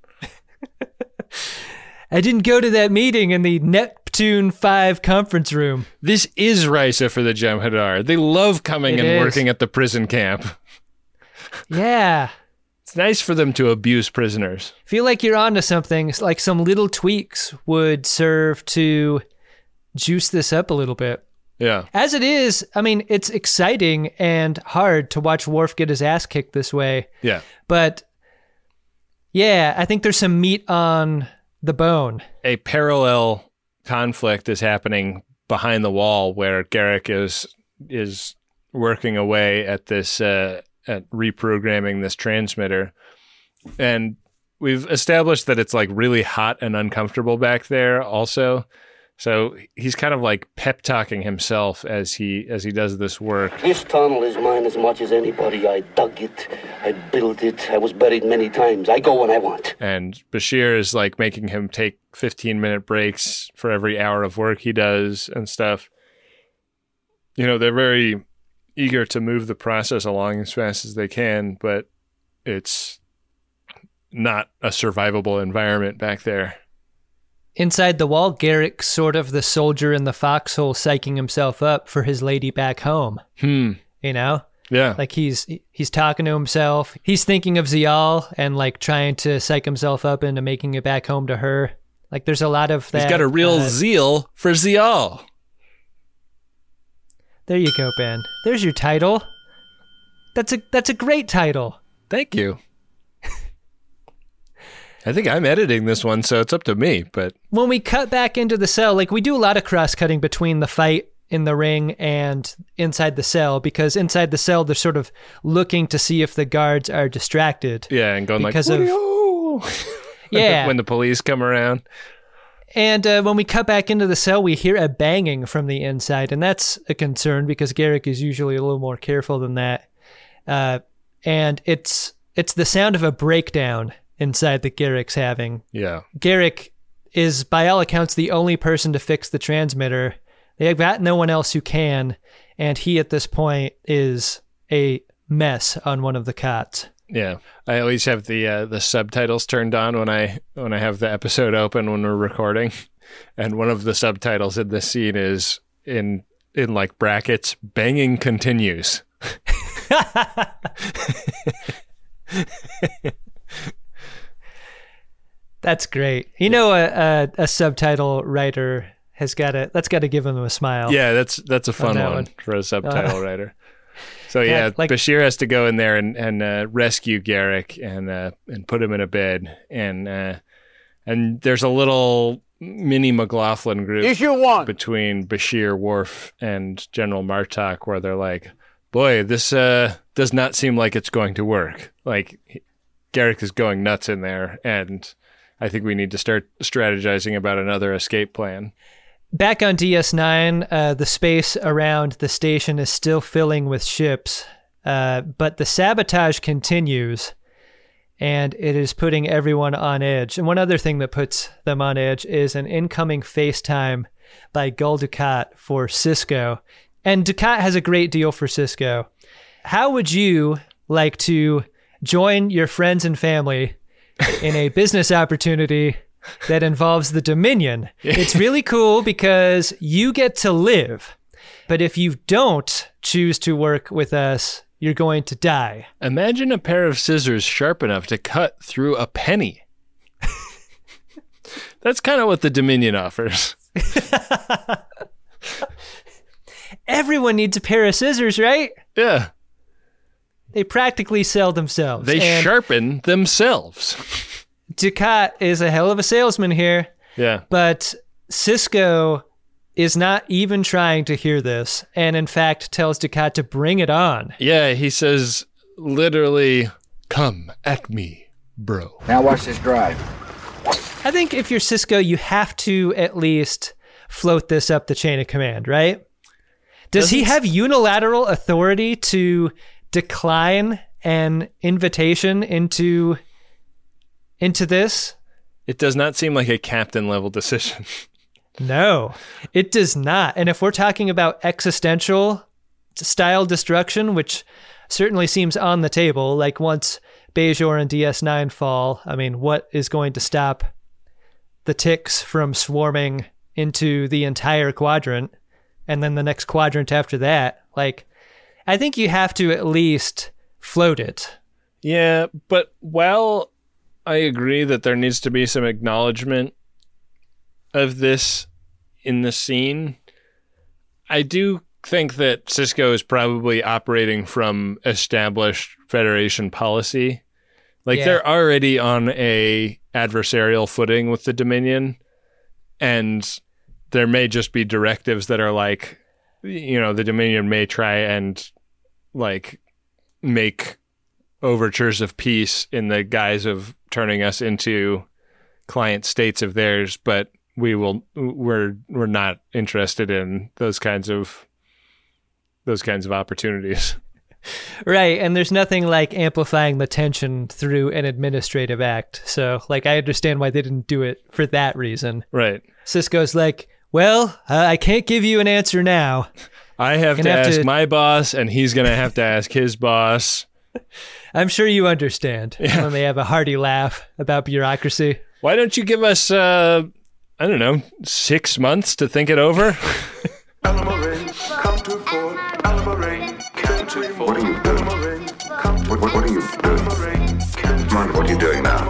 I didn't go to that meeting in the Neptune 5 conference room. This is Risa for the Jem'Hadar. They love coming and working at the prison camp. Yeah. It's nice for them to abuse prisoners. Feel like you're onto something. It's like some little tweaks would serve to juice this up a little bit. Yeah. As it is, I mean, it's exciting and hard to watch Worf get his ass kicked this way. Yeah. But, yeah, I think there's some meat on the bone. A parallel conflict is happening behind the wall where Garak is working away at this at reprogramming this transmitter, and we've established that it's like really hot and uncomfortable back there also. So he's kind of like pep talking himself as he does this work. This tunnel is mine as much as anybody. I dug it. I built it. I was buried many times. I go when I want. And Bashir is like making him take 15-minute breaks for every hour of work he does and stuff. You know, they're very eager to move the process along as fast as they can, but it's not a survivable environment back there. Inside the wall, Garak's sort of the soldier in the foxhole psyching himself up for his lady back home. You know? Yeah. Like he's talking to himself. He's thinking of Ziyal and like trying to psych himself up into making it back home to her. Like there's a lot of that. He's got a real zeal for Ziyal. There you go, Ben. There's your title. That's a great title. Thank you. I think I'm editing this one, so it's up to me, but... When we cut back into the cell, like we do a lot of cross-cutting between the fight in the ring and inside the cell, because inside the cell, they're sort of looking to see if the guards are distracted. Yeah, and going because like, yeah. When the police come around. And when we cut back into the cell, we hear a banging from the inside, and that's a concern because Garak is usually a little more careful than that. And it's the sound of a breakdown inside that Garak's having. Yeah. Garak is, by all accounts, the only person to fix the transmitter. They've got no one else who can, and he, at this point, is a mess on one of the cots. Yeah, I always have the subtitles turned on when I have the episode open when we're recording, and one of the subtitles in this scene is in like brackets, "Banging continues." That's great. You know, a subtitle writer that's got to give him a smile. Yeah, that's a fun one for a subtitle writer. So yeah, like, Bashir has to go in there and rescue Garrick and put him in a bed, and there's a little mini McLaughlin group between Bashir, Worf, and General Martok, where they're like, boy, this does not seem like it's going to work. Like, Garrick is going nuts in there, and I think we need to start strategizing about another escape plan. Back on DS9, the space around the station is still filling with ships, but the sabotage continues, and it is putting everyone on edge. And one other thing that puts them on edge is an incoming FaceTime by Gul Dukat for Sisko. And Dukat has a great deal for Sisko. How would you like to join your friends and family in a business opportunity that involves the Dominion? It's really cool because you get to live. But if you don't choose to work with us, you're going to die. Imagine a pair of scissors sharp enough to cut through a penny. That's kind of what the Dominion offers. Everyone needs a pair of scissors, right? Yeah. They practically sell themselves. They sharpen themselves. Dukat is a hell of a salesman here. Yeah. But Sisko is not even trying to hear this, and in fact tells Dukat to bring it on. Yeah, he says, literally, come at me, bro. Now watch this drive. I think if you're Sisko, you have to at least float this up the chain of command, right? Does he have unilateral authority to decline an invitation into this? It does not seem like a captain level decision. No, it does not. And if we're talking about existential style destruction, which certainly seems on the table, like once Bajor and DS9 fall, I mean, what is going to stop the ticks from swarming into the entire quadrant and then the next quadrant after that? Like, I think you have to at least float it. Yeah, but while I agree that there needs to be some acknowledgement of this in the scene, I do think that Sisko is probably operating from established Federation policy. Like, they're already on a adversarial footing with the Dominion, and there may just be directives that are like, you know, the Dominion may try and like make overtures of peace in the guise of turning us into client states of theirs, but we're not interested in those kinds of opportunities. Right, and there's nothing like amplifying the tension through an administrative act. So, like, I understand why they didn't do it for that reason. Right. Sisko's like, well, I can't give you an answer now. I have to ask my boss, and he's going to have to ask his boss. I'm sure you understand when they have a hearty laugh about bureaucracy. Why don't you give us, 6 months to think it over? What are you doing? What are you doing? Come on, what are you doing now?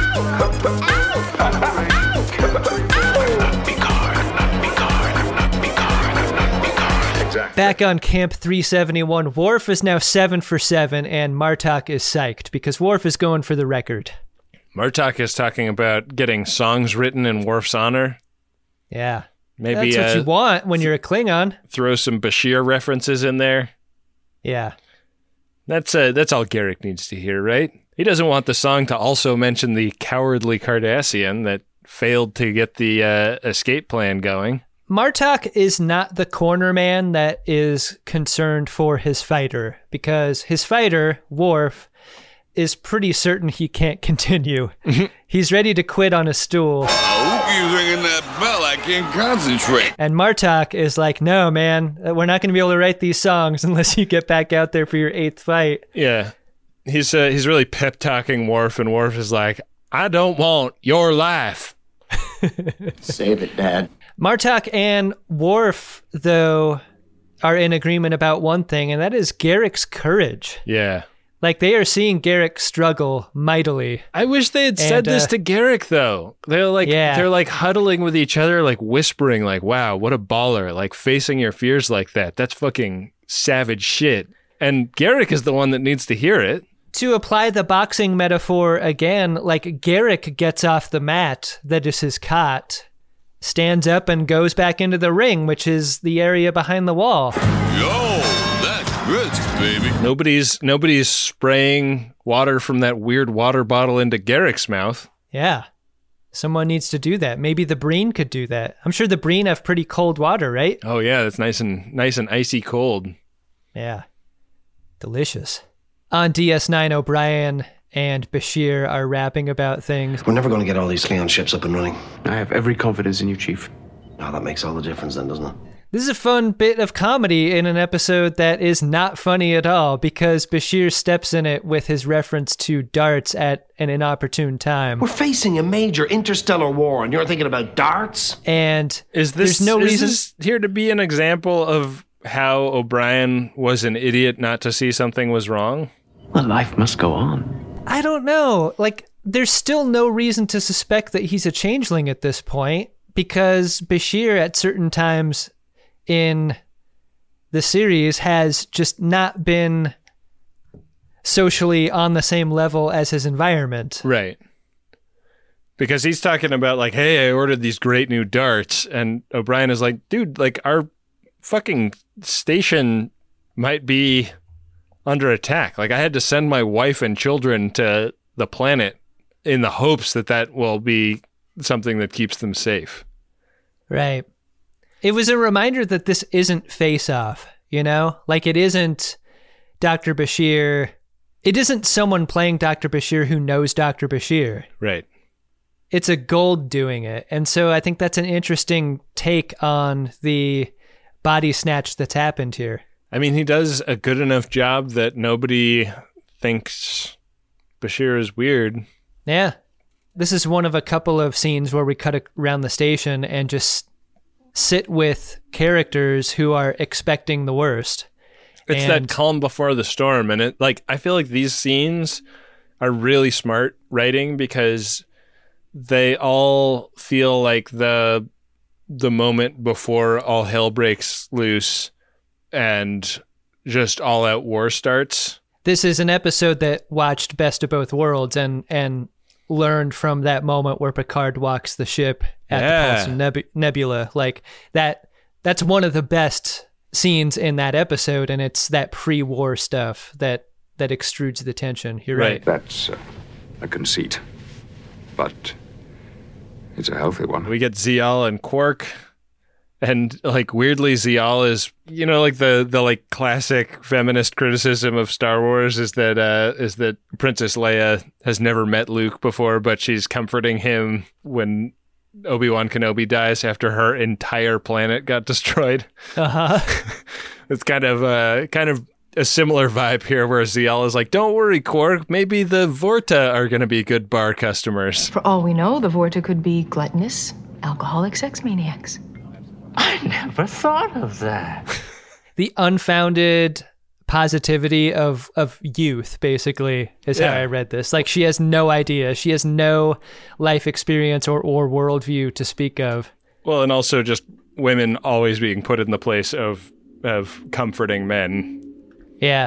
Back on Camp 371, Worf is now 7 for 7, and Martok is psyched because Worf is going for the record. Martok is talking about getting songs written in Worf's honor. Yeah. Maybe that's what you want when you're a Klingon. Throw some Bashir references in there. Yeah. That's all Garrick needs to hear, right? He doesn't want the song to also mention the cowardly Cardassian that failed to get the escape plan going. Martok is not the corner man that is concerned for his fighter, because his fighter, Worf, is pretty certain he can't continue. He's ready to quit on a stool. I hope you're ringing that bell. I can't concentrate. And Martok is like, no, man, we're not going to be able to write these songs unless you get back out there for your 8th fight. Yeah. He's really pep-talking Worf, and Worf is like, I don't want your life. Save it, Dad. Martok and Worf, though, are in agreement about one thing, and that is Garak's courage. Yeah. Like, they are seeing Garak struggle mightily. I wish they had said this to Garak, though. They're like huddling with each other, like whispering, like, wow, what a baller. Like, facing your fears like that. That's fucking savage shit. And Garak is the one that needs to hear it. To apply the boxing metaphor again, like, Garak gets off the mat that is his cot, stands up and goes back into the ring, which is the area behind the wall. Yo, that's brisk, baby. Nobody's spraying water from that weird water bottle into Garak's mouth. Yeah. Someone needs to do that. Maybe the Breen could do that. I'm sure the Breen have pretty cold water, right? Oh yeah, that's nice and icy cold. Yeah. Delicious. On DS9, O'Brien and Bashir are rapping about things. We're never going to get all these Klingon ships up and running. I have every confidence in you, Chief. Oh, that makes all the difference then, doesn't it? This is a fun bit of comedy in an episode that is not funny at all because Bashir steps in it with his reference to darts at an inopportune time. We're facing a major interstellar war and you're thinking about darts? And there's no reason here to be an example of how O'Brien was an idiot not to see something was wrong? Well, life must go on. I don't know. Like, there's still no reason to suspect that he's a changeling at this point because Bashir at certain times in the series has just not been socially on the same level as his environment. Right. Because he's talking about like, hey, I ordered these great new darts. And O'Brien is like, dude, like our fucking station might be under attack. Like I had to send my wife and children to the planet in the hopes that will be something that keeps them safe. Right. It was a reminder that this isn't Face Off, you know? Like it isn't Dr. Bashir. It isn't someone playing Dr. Bashir who knows Dr. Bashir. Right. It's a Gold doing it. And so I think that's an interesting take on the body snatch that's happened here. I mean, he does a good enough job that nobody thinks Bashir is weird. Yeah. This is one of a couple of scenes where we cut around the station and just sit with characters who are expecting the worst. It's that calm before the storm. And it, like, I feel like these scenes are really smart writing because they all feel like the moment before all hell breaks loose and just all out war starts. This is an episode that watched Best of Both Worlds and learned from that moment where Picard walks the ship at the Pulse Nebula. Like that's one of the best scenes in that episode, and it's that pre-war stuff that extrudes the tension. You're right. That's a conceit, but it's a healthy one. We get Ziyal and Quark. And like weirdly, Ziyal is, you know, like the like classic feminist criticism of Star Wars is that Princess Leia has never met Luke before, but she's comforting him when Obi-Wan Kenobi dies after her entire planet got destroyed. It's kind of a similar vibe here, where Ziyal is like, "Don't worry, Quark. Maybe the Vorta are going to be good bar customers." For all we know, the Vorta could be gluttonous, alcoholic sex maniacs. I never thought of that. The unfounded positivity of youth, basically, is how I read this. Like, she has no idea. She has no life experience or worldview to speak of. Well, and also just women always being put in the place of comforting men. Yeah.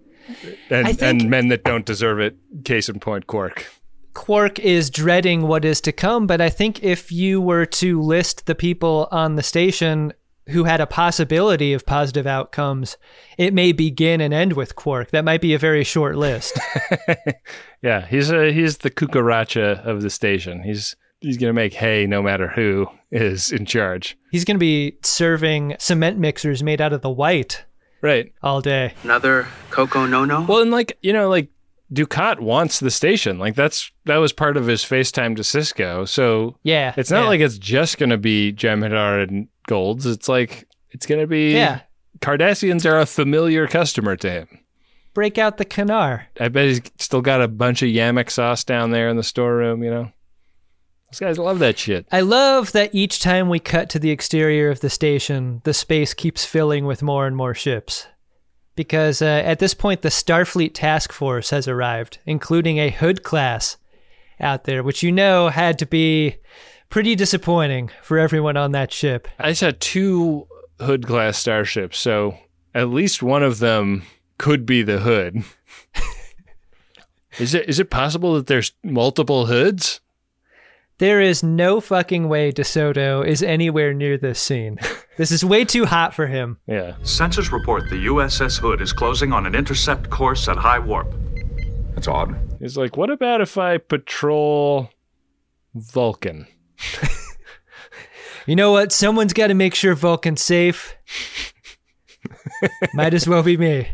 And men that don't deserve it. Case in point, Quark. Quark is dreading what is to come, but I think if you were to list the people on the station who had a possibility of positive outcomes, it may begin and end with Quark. That might be a very short list. Yeah, he's the cucaracha of the station. He's going to make hay no matter who is in charge. He's going to be serving cement mixers made out of the white. Right. All day. Another Coco no-no? Well, and like, you know, like Dukat wants the station. Like that was part of his FaceTime to Cisco. So yeah, it's not like it's just going to be Jem'Hadar and Golds. It's like it's going to be Cardassians are a familiar customer to him. Break out the Kanar. I bet he's still got a bunch of Yamek sauce down there in the storeroom, you know? Those guys love that shit. I love that each time we cut to the exterior of the station, the space keeps filling with more and more ships. Because at this point, the Starfleet Task Force has arrived, including a Hood class out there, which had to be pretty disappointing for everyone on that ship. I saw 2 Hood class starships, so at least one of them could be the Hood. Is it possible that there's multiple Hoods? There is no fucking way DeSoto is anywhere near this scene. This is way too hot for him. Yeah. Sensors report the USS Hood is closing on an intercept course at high warp. That's odd. He's like, what about if I patrol Vulcan? You know what? Someone's got to make sure Vulcan's safe. Might as well be me.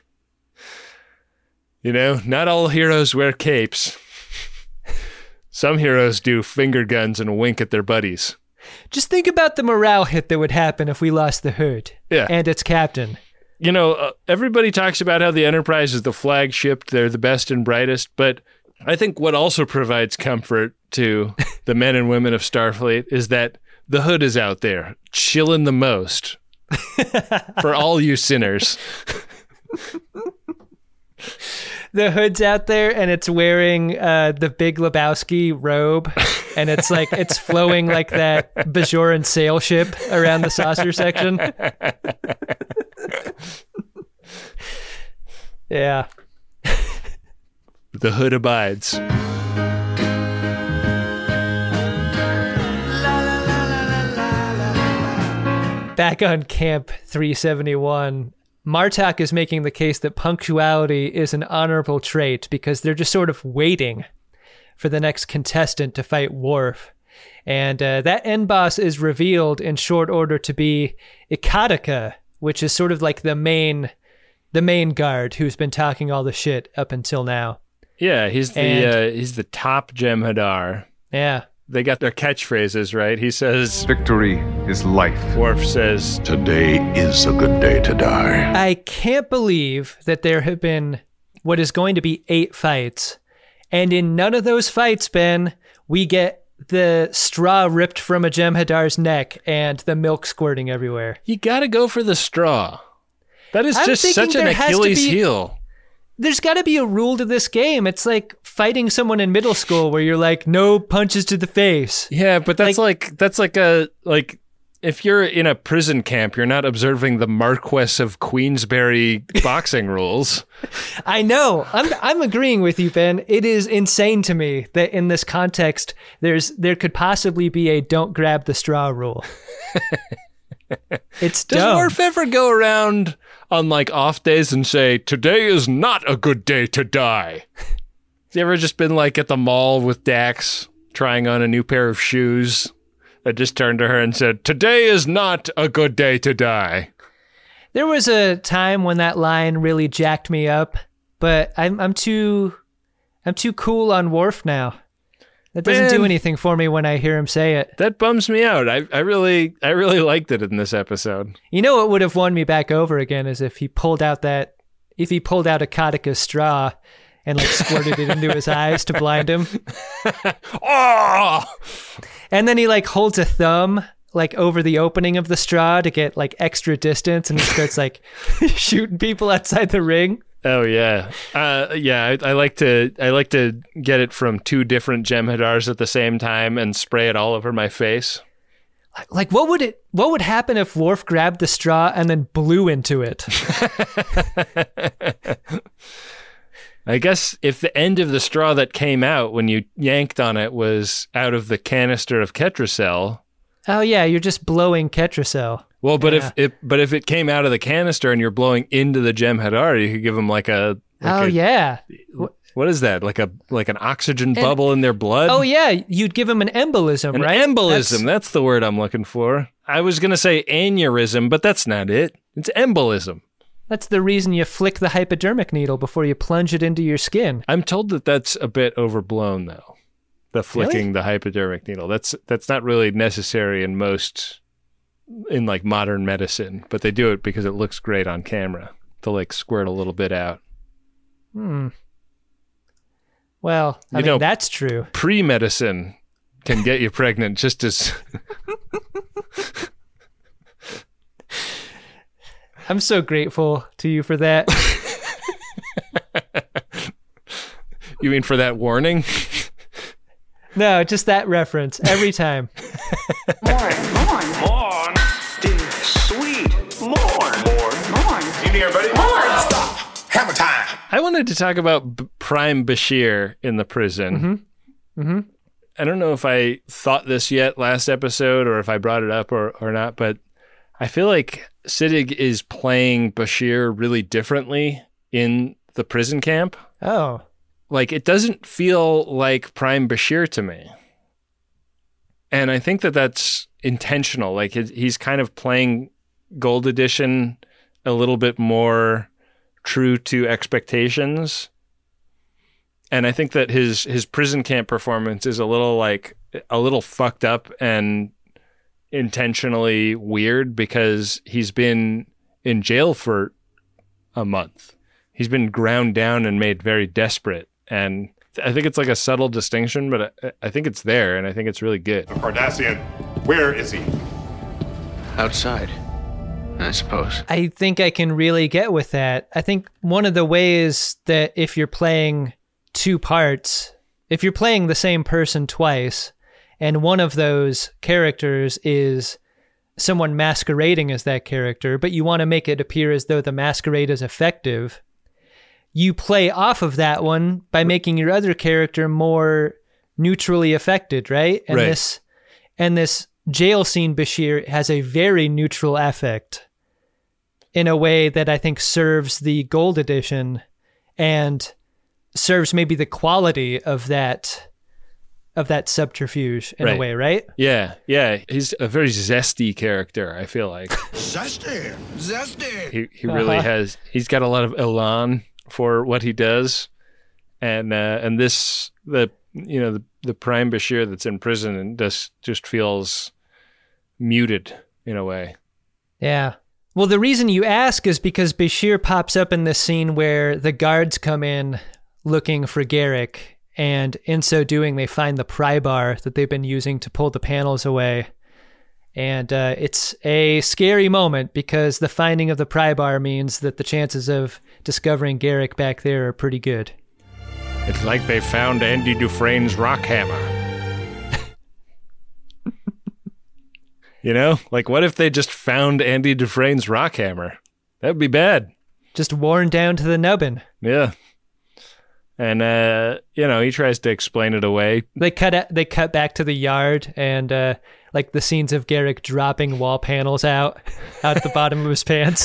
You know, not all heroes wear capes. Some heroes do finger guns and wink at their buddies. Just think about the morale hit that would happen if we lost the Hood and its captain. You know, everybody talks about how the Enterprise is the flagship. They're the best and brightest. But I think what also provides comfort to the men and women of Starfleet is that the Hood is out there, chilling the most for all you sinners. The Hood's out there and it's wearing the Big Lebowski robe, and it's like it's flowing like that Bajoran sail ship around the saucer section. Yeah. The Hood abides. Back on Camp 371, Martok is making the case that punctuality is an honorable trait because they're just sort of waiting for the next contestant to fight Worf. And that end boss is revealed in short order to be Ikatika, which is sort of like the main guard who's been talking all the shit up until now. Yeah, he's the top Jem'Hadar. Yeah. They got their catchphrases, right? He says, "Victory is life." Worf says, "Today is a good day to die." I can't believe that there have been what is going to be 8 fights. And in none of those fights, Ben, we get the straw ripped from a Jem'Hadar's neck and the milk squirting everywhere. You gotta go for the straw. That is just such an Achilles heel. There's got to be a rule to this game. It's like fighting someone in middle school where you're like, no punches to the face. Yeah, but that's like if you're in a prison camp, you're not observing the Marquess of Queensberry boxing rules. I know. I'm agreeing with you, Ben. It is insane to me that in this context, there could possibly be a don't grab the straw rule. It's dumb. Does Worf ever go around on like off days and say, "Today is not a good day to die"? Has he ever just been like at the mall with Dax trying on a new pair of shoes that just turned to her and said, "Today is not a good day to die"? There was a time when that line really jacked me up, but I'm too cool on Worf now. That doesn't do anything for me when I hear him say it. That bums me out. I really liked it in this episode. You know what would have won me back over again is if he pulled out Akatika's straw and like squirted it into his eyes to blind him. Oh! And then he like holds a thumb like over the opening of the straw to get like extra distance, and he starts like shooting people outside the ring. Oh yeah, I like to get it from 2 different Jem'Hadars at the same time and spray it all over my face. Like what would happen if Worf grabbed the straw and then blew into it? I guess if the end of the straw that came out when you yanked on it was out of the canister of Ketracel. Oh yeah, you're just blowing Ketracel. Well, but if it came out of the canister and you're blowing into the Jem'Hadar, you could give them like a what is that? Like an oxygen bubble in their blood? Oh yeah, you'd give them an embolism, right? An embolism. That's the word I'm looking for. I was gonna say aneurysm, but that's not it. It's embolism. That's the reason you flick the hypodermic needle before you plunge it into your skin. I'm told that that's a bit overblown, though. The flicking the hypodermic needle. That's not really necessary in like modern medicine, but they do it because it looks great on camera to like squirt a little bit out. Well, I mean, that's true. Pre-medicine can get you pregnant just as... I'm so grateful to you for that. You mean for that warning? No, just that reference every time. Morn. Sweet. Morn. You here, buddy? Morn. Stop. Hammer time. I wanted to talk about Prime Bashir in the prison. I don't know if I thought this yet last episode or if I brought it up or not, but I feel like Siddig is playing Bashir really differently in the prison camp. Oh. Like, it doesn't feel like Prime Bashir to me. And I think that that's intentional. Like, he's kind of playing Gold Edition a little bit more true to expectations. And I think that his prison camp performance is a little fucked up and intentionally weird because he's been in jail for a month. He's been ground down and made very desperate. And I think it's like a subtle distinction, but I think it's there, and I think it's really good. Cardassian, where is he? Outside, I suppose. I think I can really get with that. I think one of the ways that if you're playing two parts, if you're playing the same person twice, and one of those characters is someone masquerading as that character, but you want to make it appear as though the masquerade is effective, you play off of that one by making your other character more neutrally affected, right? And right. This jail scene Bashir has a very neutral affect in a way that I think serves the Gold Edition and serves maybe the quality of that subterfuge in a way, right? Yeah. He's a very zesty character, I feel like. Zesty. He really has. He's got a lot of elan for what he does, and this the Prime Bashir that's in prison and just feels muted in a way. Yeah. Well, the reason you ask is because Bashir pops up in this scene where the guards come in looking for Garak, and in so doing, they find the pry bar that they've been using to pull the panels away. And it's a scary moment because the finding of the pry bar means that the chances of discovering Garak back there are pretty good. It's like they found Andy Dufresne's rock hammer. You know? Like, what if they just found Andy Dufresne's rock hammer? That would be bad. Just worn down to the nubbin. Yeah. And, he tries to explain it away. They cut back to the yard and... like the scenes of Garak dropping wall panels out the bottom of his pants.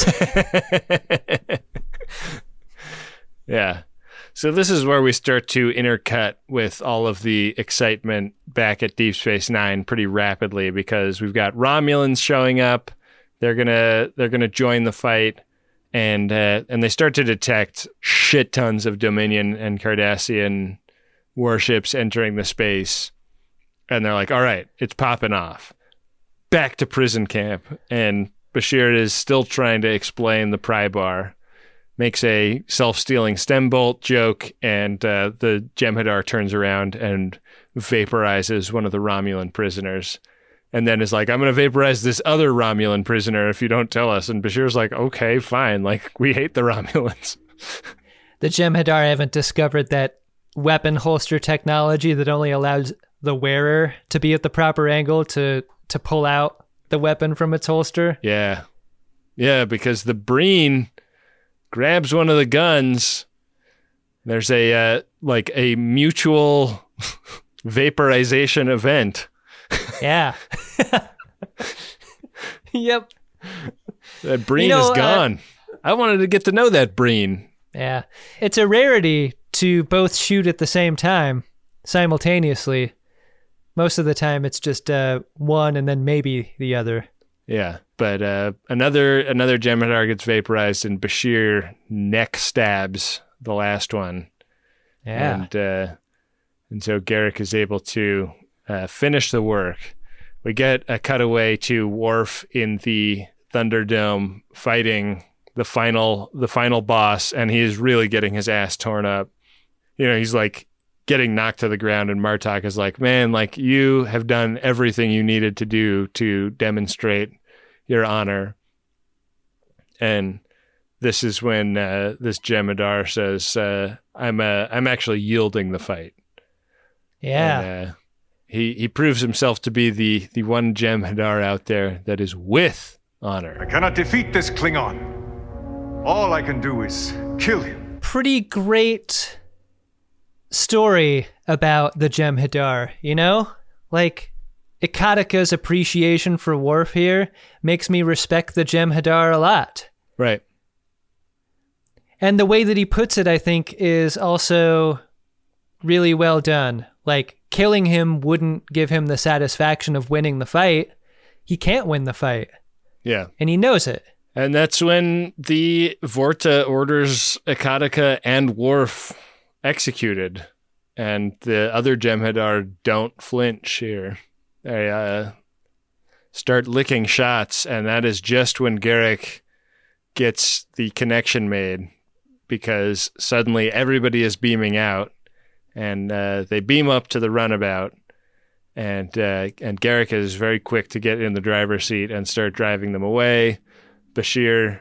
Yeah. So this is where we start to intercut with all of the excitement back at Deep Space Nine pretty rapidly because we've got Romulans showing up. They're gonna join the fight, and they start to detect shit tons of Dominion and Cardassian warships entering the space. And they're like, all right, it's popping off. Back to prison camp. And Bashir is still trying to explain the pry bar. Makes a self-stealing stem bolt joke, and the Jem'Hadar turns around and vaporizes one of the Romulan prisoners. And then is like, I'm going to vaporize this other Romulan prisoner if you don't tell us. And Bashir's like, okay, fine. Like, we hate the Romulans. The Jem'Hadar haven't discovered that weapon holster technology that only allows the wearer to be at the proper angle to pull out the weapon from its holster. Yeah, because the Breen grabs one of the guns. There's a mutual vaporization event. Yeah. Yep. That Breen is gone. I wanted to get to know that Breen. Yeah. It's a rarity to both shoot at the same time, simultaneously. Most of the time, it's just one and then maybe the other. Yeah. But another Jem'Hadar gets vaporized, and Bashir neck stabs the last one. Yeah. And so Garak is able to finish the work. We get a cutaway to Worf in the Thunderdome fighting the final boss, and he is really getting his ass torn up. He's like getting knocked to the ground, and Martok is like, man, like, you have done everything you needed to do to demonstrate your honor. And this is when this Jem'Hadar says, I'm actually yielding the fight. Yeah. And, he proves himself to be the one Jem'Hadar out there that is with honor. I cannot defeat this Klingon. All I can do is kill him. Pretty great story about the Jem'Hadar, Like, Ikatika's appreciation for Worf here makes me respect the Jem'Hadar a lot. Right. And the way that he puts it, I think, is also really well done. Like, killing him wouldn't give him the satisfaction of winning the fight. He can't win the fight. Yeah. And he knows it. And that's when the Vorta orders Ikatika and Worf executed. And the other Jem'Hadar don't flinch here. They start licking shots, and that is just when Garak gets the connection made, because suddenly everybody is beaming out, and they beam up to the runabout, and Garak is very quick to get in the driver's seat and start driving them away. Bashir,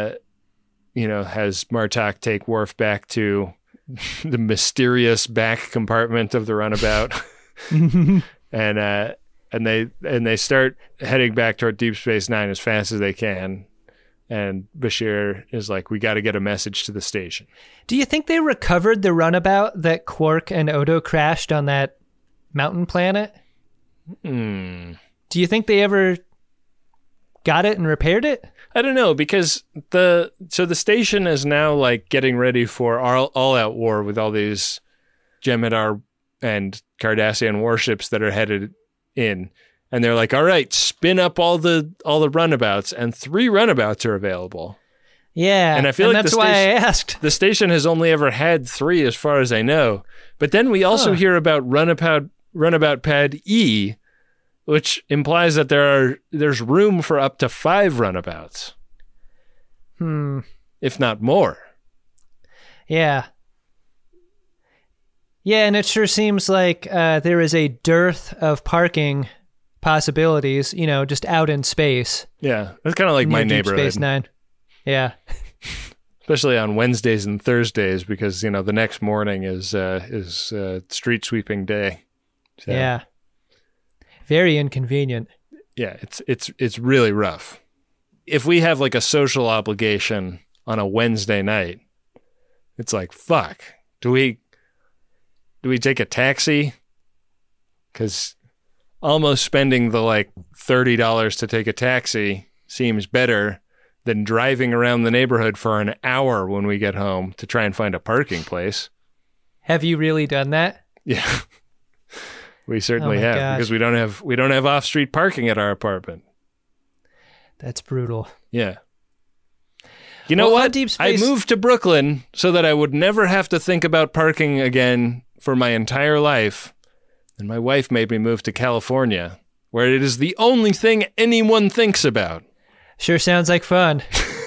has Martok take Worf back to the mysterious back compartment of the runabout, and they start heading back toward Deep Space Nine as fast as they can. And Bashir is like, we got to get a message to the station. Do you think they recovered the runabout that Quark and Odo crashed on that mountain planet? Do you think they ever got it and repaired it? I don't know, because the station is now like getting ready for all-out war with all these Jem'Hadar and Cardassian warships that are headed in. And they're like, all right, spin up all the runabouts, and 3 runabouts are available. Yeah, and I feel like that's why I asked. The station has only ever had 3 as far as I know. But then we also hear about runabout pad E, which implies that there's room for up to 5 runabouts. If not more. Yeah. Yeah, and it sure seems like there is a dearth of parking possibilities, just out in space. Yeah, that's kind of like my neighborhood. Deep Space Nine. Yeah. Especially on Wednesdays and Thursdays, because the next morning is street sweeping day. So, yeah. Very inconvenient. Yeah, it's really rough. If we have like a social obligation on a Wednesday night, it's like, fuck. Do we take a taxi? Because almost spending the like $30 to take a taxi seems better than driving around the neighborhood for an hour when we get home to try and find a parking place. Have you really done that? Yeah. We certainly have, because we don't have off-street parking at our apartment. That's brutal. Yeah. You know what? Deep Space... I moved to Brooklyn so that I would never have to think about parking again for my entire life. And my wife made me move to California, where it is the only thing anyone thinks about. Sure sounds like fun.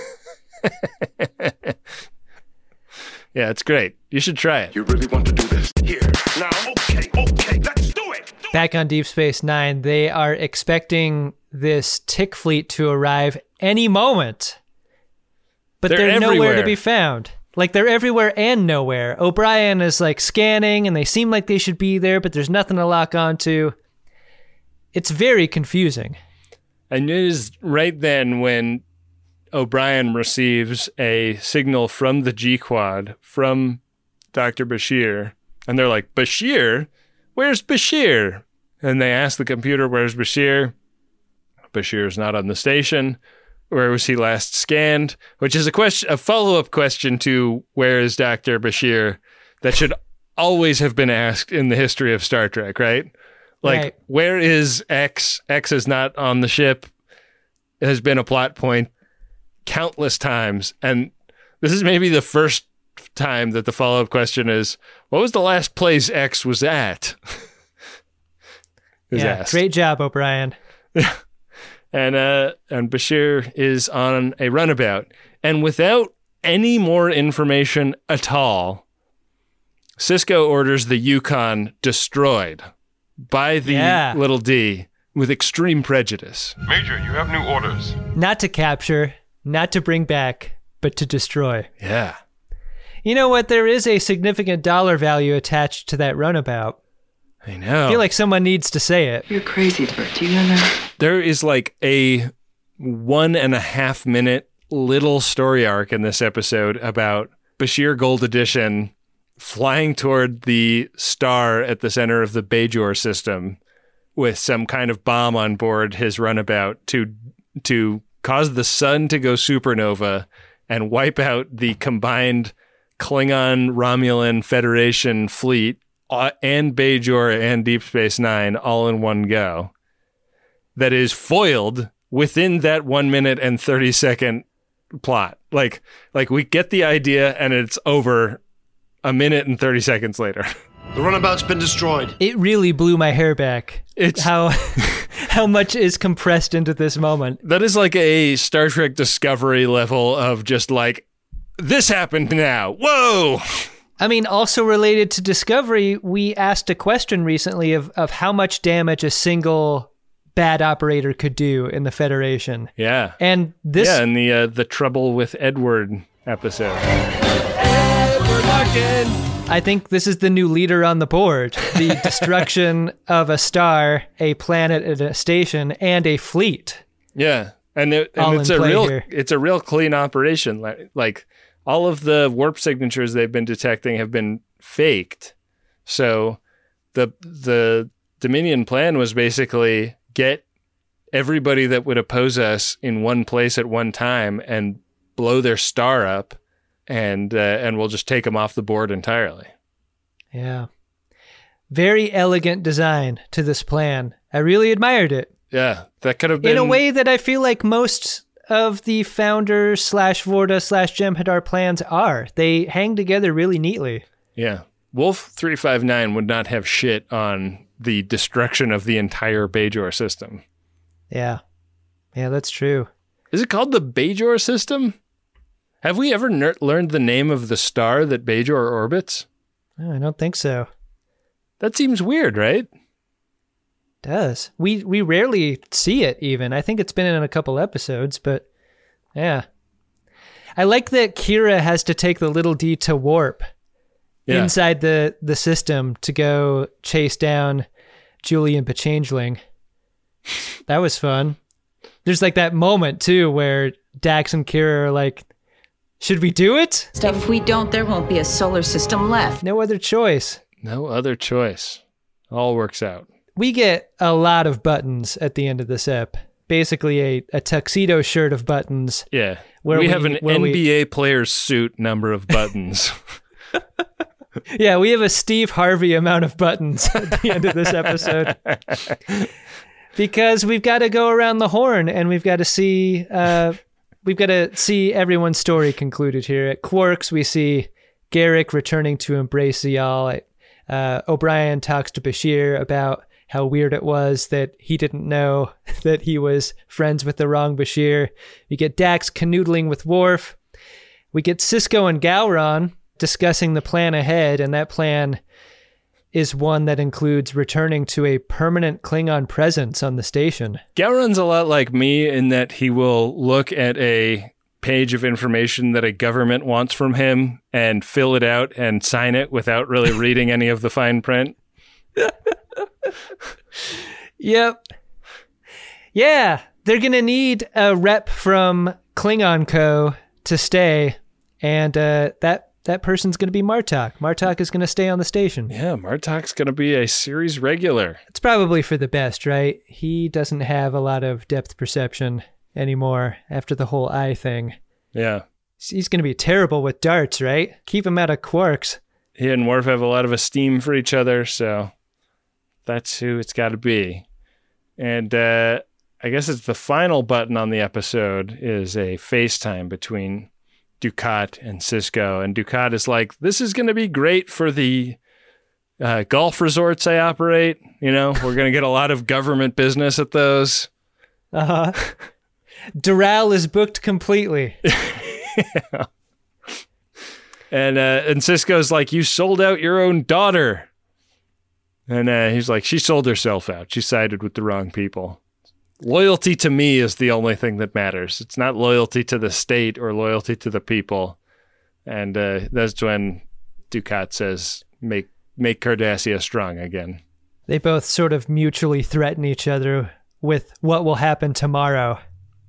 Yeah, it's great. You should try it. You really want to do this? Here, now, okay, let's do it! Back on Deep Space Nine, they are expecting this tick fleet to arrive any moment. But they're nowhere to be found. Like, they're everywhere and nowhere. O'Brien is, like, scanning, and they seem like they should be there, but there's nothing to lock onto. It's very confusing. And it is right then when O'Brien receives a signal from the G-Quad, from Dr. Bashir, and they're like, Bashir? Where's Bashir? And they ask the computer, where's Bashir? Bashir's not on the station. Where was he last scanned? Which is a follow-up question to where is Dr. Bashir that should always have been asked in the history of Star Trek, right? Like, Where is X? X is not on the ship. has been a plot point countless times. And this is maybe the first time that the follow-up question is, what was the last place X was at? Asked. Great job, O'Brien. And Bashir is on a runabout. And without any more information at all, Sisko orders the Yukon destroyed by the little D with extreme prejudice. Major, you have new orders. Not to capture, not to bring back, but to destroy. Yeah. You know what? There is a significant dollar value attached to that runabout. I know. I feel like someone needs to say it. You're crazy, Bert. Do you know? There is like a 1.5 minute little story arc in this episode about Bashir Gold Edition flying toward the star at the center of the Bajor system with some kind of bomb on board his runabout to cause the sun to go supernova and wipe out the combined Klingon, Romulan, Federation fleet and Bajor and Deep Space Nine all in one go. That is foiled within that 1 minute and 30 second plot. Like we get the idea and it's over a minute and 30 seconds later. The runabout's been destroyed. It really blew my hair back. It's how much is compressed into this moment. That is like a Star Trek Discovery level of just like, this happened now. Whoa! I mean, also related to Discovery, we asked a question recently of how much damage a single bad operator could do in the Federation. Yeah. And this... Yeah, in the Trouble with Edward episode. I think this is the new leader on the board. The destruction of a star, a planet at a station, and a fleet. Yeah. And it's a real clean operation. Like all of the warp signatures they've been detecting have been faked. So the Dominion plan was basically get everybody that would oppose us in one place at one time and blow their star up. And we'll just take them off the board entirely. Yeah. Very elegant design to this plan. I really admired it. Yeah, that could have been... In a way that I feel like most of the Founder / Vorta / Jem'Hadar plans are. They hang together really neatly. Yeah. Wolf 359 would not have shit on the destruction of the entire Bajor system. Yeah. Yeah, that's true. Is it called the Bajor system? Have we ever learned the name of the star that Bajor orbits? Oh, I don't think so. That seems weird, right? It does. We rarely see it even. I think it's been in a couple episodes, but yeah. I like that Kira has to take the little D to warp inside the system to go chase down Julian Pachangeling. That was fun. There's like that moment too where Dax and Kira are like, should we do it? If we don't, there won't be a solar system left. No other choice. No other choice. All works out. We get a lot of buttons at the end of this ep. Basically a tuxedo shirt of buttons. Yeah. We have an NBA player's suit number of buttons. Yeah, we have a Steve Harvey amount of buttons at the end of this episode. Because we've got to go around the horn and we've got to see... We've got to see everyone's story concluded here. At Quarks, we see Garak returning to embrace Ziyal. O'Brien talks to Bashir about how weird it was that he didn't know that he was friends with the wrong Bashir. We get Dax canoodling with Worf. We get Sisko and Gowron discussing the plan ahead, and that plan is one that includes returning to a permanent Klingon presence on the station. Gowron's a lot like me in that he will look at a page of information that a government wants from him and fill it out and sign it without really reading any of the fine print. Yep. Yeah, they're going to need a rep from Klingon Co. to stay, and that person's going to be Martok. Martok is going to stay on the station. Yeah, Martok's going to be a series regular. It's probably for the best, right? He doesn't have a lot of depth perception anymore after the whole eye thing. Yeah. He's going to be terrible with darts, right? Keep him out of Quarks. He and Worf have a lot of esteem for each other, so that's who it's got to be. And I guess it's the final button on the episode is a FaceTime between Dukat and Sisko. And Dukat is like, this is going to be great for the golf resorts I operate. You know, we're going to get a lot of government business at those. Uh-huh. Doral is booked completely. Yeah. And Sisko's like, you sold out your own daughter. And he's like, she sold herself out. She sided with the wrong people. Loyalty to me is the only thing that matters. It's not loyalty to the state or loyalty to the people. And that's when Dukat says, make Cardassia strong again. They both sort of mutually threaten each other with what will happen tomorrow.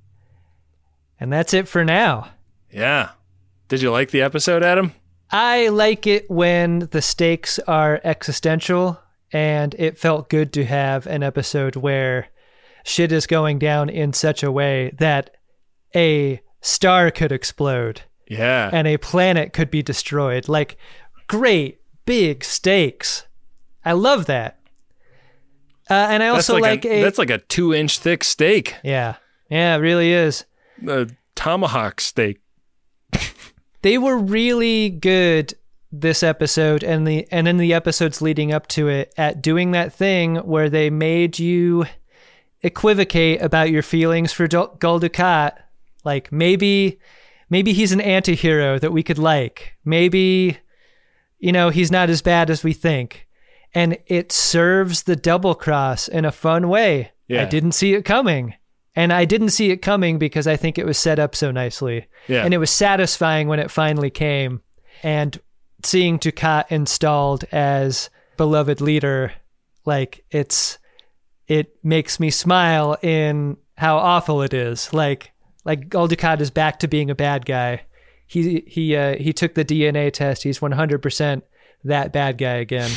And that's it for now. Yeah. Did you like the episode, Adam? I like it when the stakes are existential, and it felt good to have an episode where shit is going down in such a way that a star could explode. Yeah. And a planet could be destroyed. Like, great big stakes. I love that. And I also that's like a 2-inch thick steak. Yeah. Yeah, it really is. A tomahawk steak. They were really good this episode and in the episodes leading up to it at doing that thing where they made you equivocate about your feelings for Gul Dukat. Like, maybe he's an anti-hero that we could like. Maybe, you know, he's not as bad as we think. And it serves the double cross in a fun way. Yeah. I didn't see it coming. And I didn't see it coming because I think it was set up so nicely. Yeah. And it was satisfying when it finally came. And seeing Dukat installed as beloved leader, like, it makes me smile in how awful it is. Like Gul Dukat is back to being a bad guy. He took the DNA test. He's 100% that bad guy again.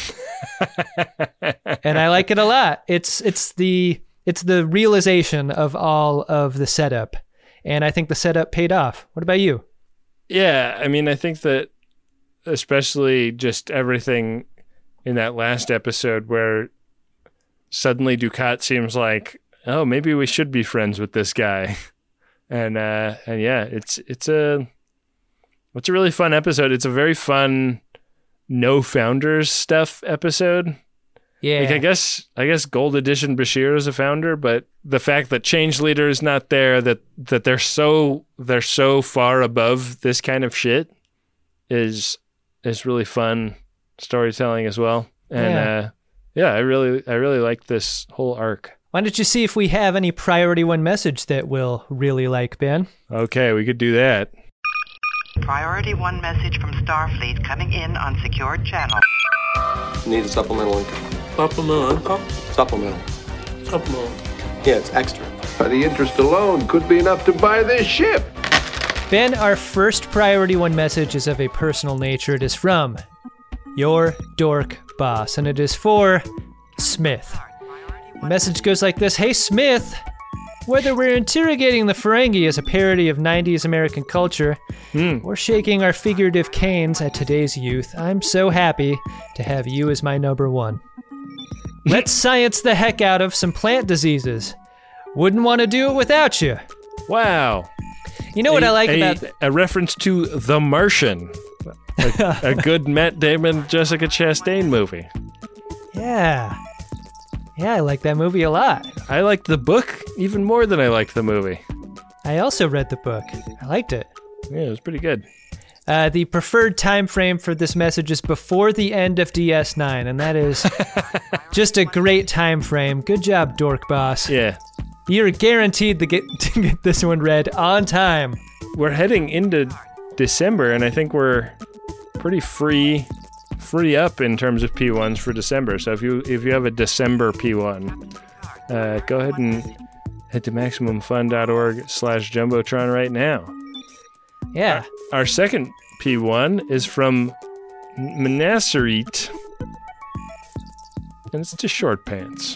And I like it a lot. It's the realization of all of the setup. And I think the setup paid off. What about you? Yeah, I mean, I think that especially just everything in that last episode where suddenly Dukat seems like, oh, maybe we should be friends with this guy. And yeah, it's a really fun episode. It's a very fun no founders stuff episode. Yeah. Like, I guess Gold Edition Bashir is a founder, but the fact that Change Leader is not there, that they're so far above this kind of shit is really fun storytelling as well. And I really like this whole arc. Why don't you see if we have any Priority 1 message that we'll really like, Ben? Okay, we could do that. Priority 1 message from Starfleet coming in on secured channel. Need a supplemental income. Supplemental income? Supplemental. Yeah, it's extra. The interest alone could be enough to buy this ship. Ben, our first Priority 1 message is of a personal nature. It is from your dork boss, and it is for Smith. The message goes like this. Hey, Smith, whether we're interrogating the Ferengi as a parody of 90s American culture or shaking our figurative canes at today's youth, I'm so happy to have you as my number one. Let's science the heck out of some plant diseases. Wouldn't want to do it without you. Wow. You know what I like about... A reference to The Martian. A good Matt Damon, Jessica Chastain movie. Yeah. Yeah, I like that movie a lot. I liked the book even more than I liked the movie. I also read the book. I liked it. Yeah, it was pretty good. The preferred time frame for this message is before the end of DS9, and that is just a great time frame. Good job, Dork Boss. Yeah. You're guaranteed to get this one read on time. We're heading into December, and I think we're pretty free up in terms of P1s for December. So if you have a December P1, go ahead and head to MaximumFun.org/Jumbotron right now. Yeah. Our second P1 is from Menacerit, and it's to Short Pants.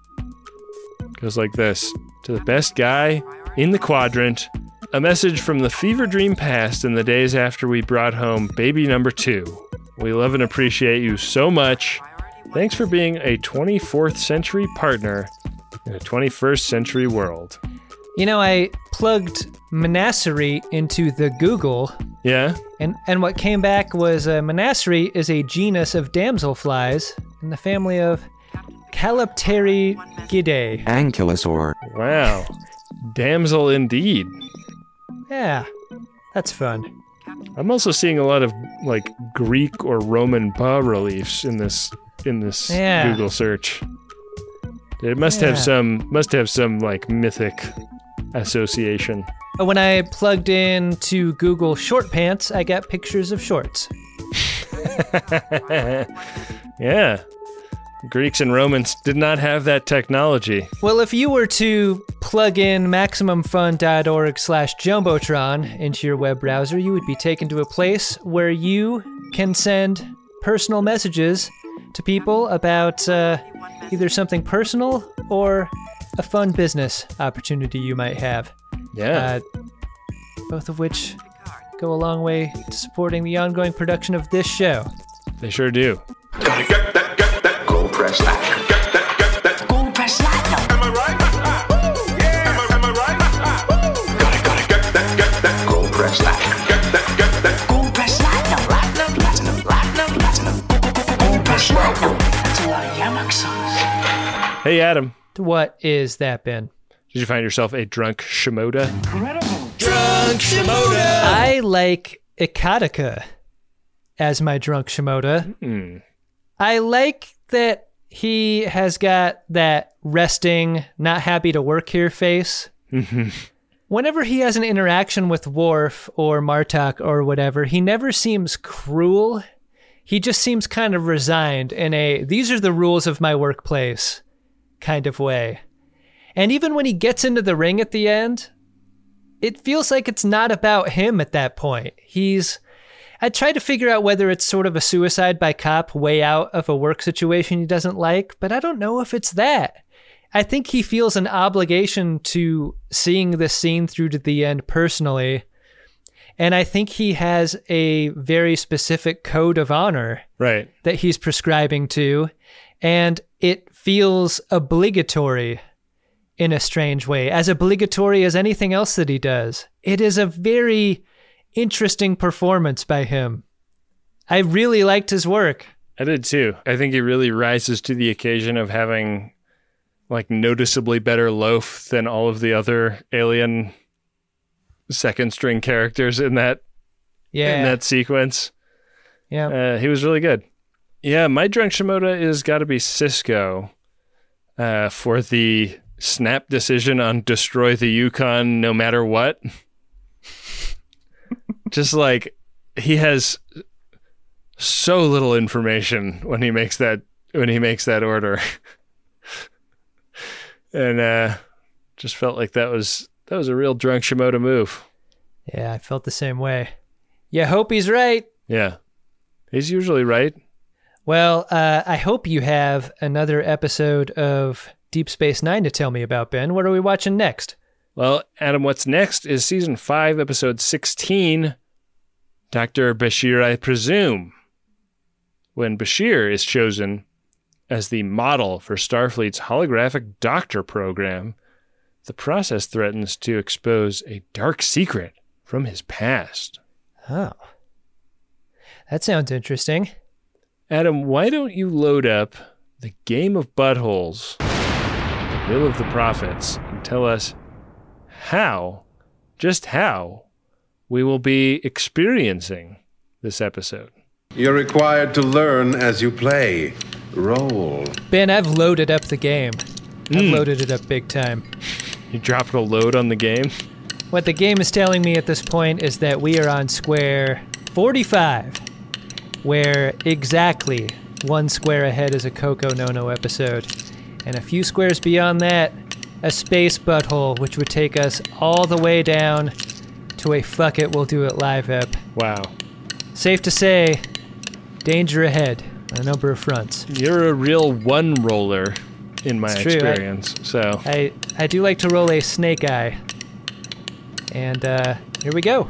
Goes like this. To the best guy in the quadrant, a message from the fever dream past in the days after we brought home baby number 2. We love and appreciate you so much. Thanks for being a 24th century partner in a 21st century world. You know, I plugged Menagerie into the Google. Yeah? And what came back was Menagerie is a genus of damselflies in the family of Calopterigidae. Ankylosaur. Wow. Damsel indeed. Yeah, that's fun. I'm also seeing a lot of like Greek or Roman bas-reliefs in this Google search. It must have some like mythic association. When I plugged in to Google short pants, I got pictures of shorts. Yeah. Greeks and Romans did not have that technology. Well, if you were to plug in MaximumFun.org/Jumbotron into your web browser, you would be taken to a place where you can send personal messages to people about either something personal or a fun business opportunity you might have. Yeah. Both of which go a long way to supporting the ongoing production of this show. They sure do. Gotta get that. Go press that. Get that. Go press that now. Am I right? Yeah. Am I right? Gotta get that. Go press that. Get that. Go press that now. Platinum. Go press that now. That's a lot of Yamak songs. Hey, Adam. What is that, Ben? Did you find yourself a drunk Shimoda? Incredible. Drunk Shimoda! I like Ikatika as my drunk Shimoda. I like that he has got that resting, not happy to work here face. Whenever he has an interaction with Worf or Martok or whatever, he never seems cruel. He just seems kind of resigned in a, these are the rules of my workplace kind of way. And even when he gets into the ring at the end, it feels like it's not about him at that point. I tried to figure out whether it's sort of a suicide by cop way out of a work situation he doesn't like, but I don't know if it's that. I think he feels an obligation to seeing this scene through to the end personally, and I think he has a very specific code of honor that he's prescribing to, and it feels obligatory in a strange way, as obligatory as anything else that he does. It is a very interesting performance by him. I really liked his work. I did too. I think he really rises to the occasion of having like noticeably better loaf than all of the other alien second string characters in that sequence. Yeah. He was really good. Yeah, my drunk Shimoda is got to be Sisko for the snap decision on destroy the Yukon no matter what. Just like he has so little information when he makes that order. And just felt like that was a real drunk Shimoda move. Yeah, I felt the same way. You hope he's right. Yeah. He's usually right. Well, I hope you have another episode of Deep Space Nine to tell me about, Ben. What are we watching next? Well, Adam, what's next is Season 5, Episode 16, Dr. Bashir, I presume. When Bashir is chosen as the model for Starfleet's holographic doctor program, the process threatens to expose a dark secret from his past. Oh. That sounds interesting. Adam, why don't you load up the Game of Buttholes, The Will of the Prophets, and tell us just how, we will be experiencing this episode. You're required to learn as you play. Roll. Ben, I've loaded up the game. I've loaded it up big time. You dropped a load on the game? What the game is telling me at this point is that we are on square 45, where exactly one square ahead is a Coco Nono episode. And a few squares beyond that, a space butthole, which would take us all the way down to a fuck it, we'll do it live ep. Wow. Safe to say, danger ahead on a number of fronts. You're a real one roller in my experience. So I do like to roll a snake eye. And here we go.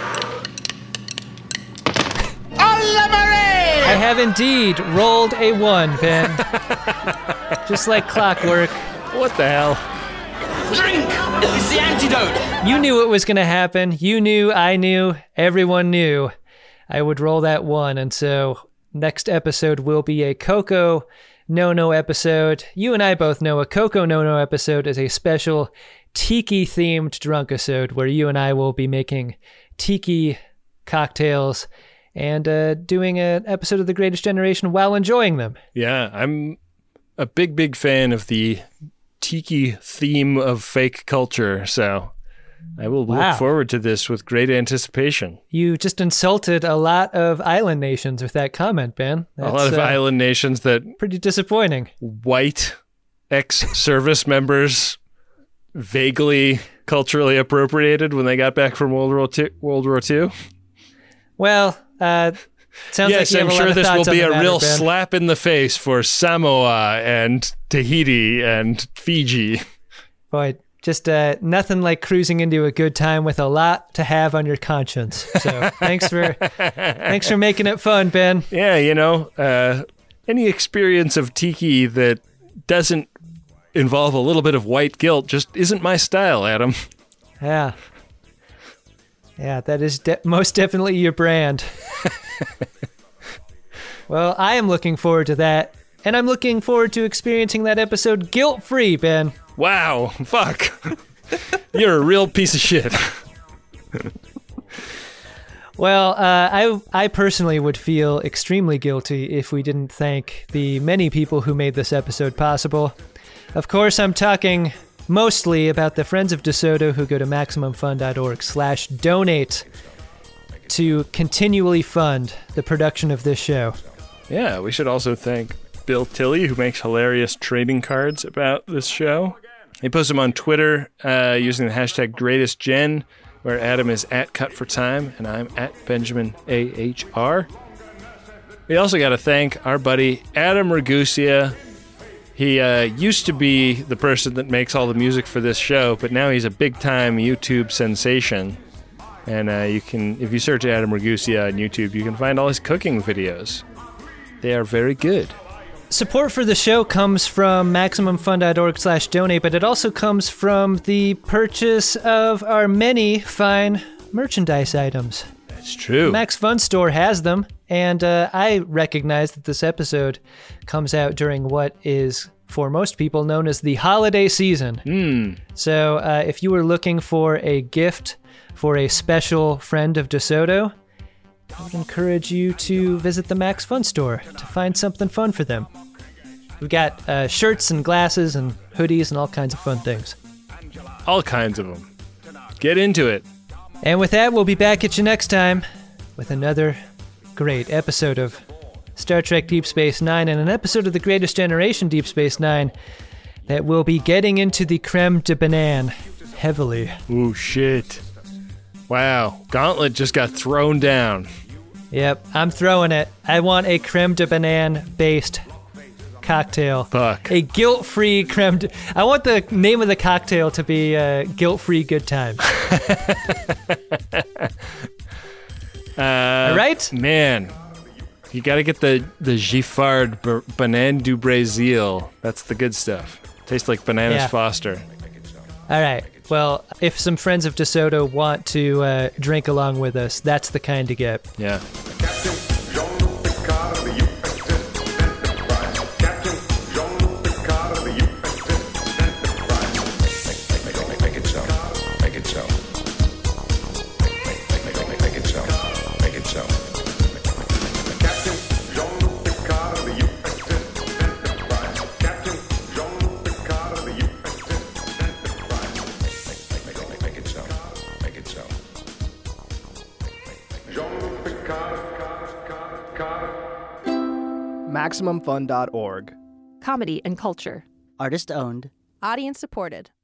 I have indeed rolled a 1, Ben. Just like clockwork. What the hell? Drink! It's the antidote! You knew it was going to happen. You knew, I knew, everyone knew I would roll that one. And so next episode will be a Coco No-No episode. You and I both know a Coco No-No episode is a special tiki-themed drunkisode where you and I will be making tiki cocktails and doing an episode of The Greatest Generation while enjoying them. Yeah, I'm a big fan of the tiki theme of fake culture, so I will look forward to this with great anticipation. You just insulted a lot of island nations with that comment, Ben. That's, a lot of island nations that... Pretty disappointing. White ex-service members vaguely culturally appropriated when they got back from World War II. Well, sounds yes, like you have I'm a lot sure of this will thoughts be on a the matter, real Ben. slap in the face for Samoa and Tahiti and Fiji. Boy, just nothing like cruising into a good time with a lot to have on your conscience. So thanks for making it fun, Ben. Yeah, you know, any experience of tiki that doesn't involve a little bit of white guilt just isn't my style, Adam. Yeah. Yeah, that is most definitely your brand. Well, I am looking forward to that, and I'm looking forward to experiencing that episode guilt-free, Ben. Wow, fuck. You're a real piece of shit. Well, I personally would feel extremely guilty if we didn't thank the many people who made this episode possible. Of course, I'm talking mostly about the Friends of DeSoto who go to MaximumFun.org/donate to continually fund the production of this show. Yeah, we should also thank Bill Tilley, who makes hilarious trading cards about this show. He posts them on Twitter using the hashtag GreatestGen, where Adam is at CutForTime and I'm at BenjaminAHR. We also got to thank our buddy Adam Ragusia. He used to be the person that makes all the music for this show, but now he's a big-time YouTube sensation. And you can, if you search Adam Ragusia on YouTube, you can find all his cooking videos. They are very good. Support for the show comes from MaximumFun.org/donate, but it also comes from the purchase of our many fine merchandise items. That's true. Max Fun Store has them, and I recognize that this episode comes out during what is, for most people, known as the holiday season. So if you were looking for a gift for a special friend of DeSoto, I would encourage you to visit the Max Fun Store to find something fun for them. We've got shirts and glasses and hoodies and all kinds of fun things. All kinds of them. Get into it. And with that, we'll be back at you next time with another great episode of Star Trek Deep Space Nine and an episode of The Greatest Generation Deep Space Nine that will be getting into the creme de banane heavily. Ooh, shit. Wow, Gauntlet just got thrown down. Yep, I'm throwing it. I want a creme de banane based cocktail. Fuck. A guilt-free creme de... I want the name of the cocktail to be guilt-free good times. All right? Man, you got to get the Giffard Banane du Brésil. That's the good stuff. Tastes like Bananas Foster. All right. Well, if some friends of DeSoto want to drink along with us, that's the kind to get. Yeah. MaximumFun.org. Comedy and culture. Artist owned. Audience supported.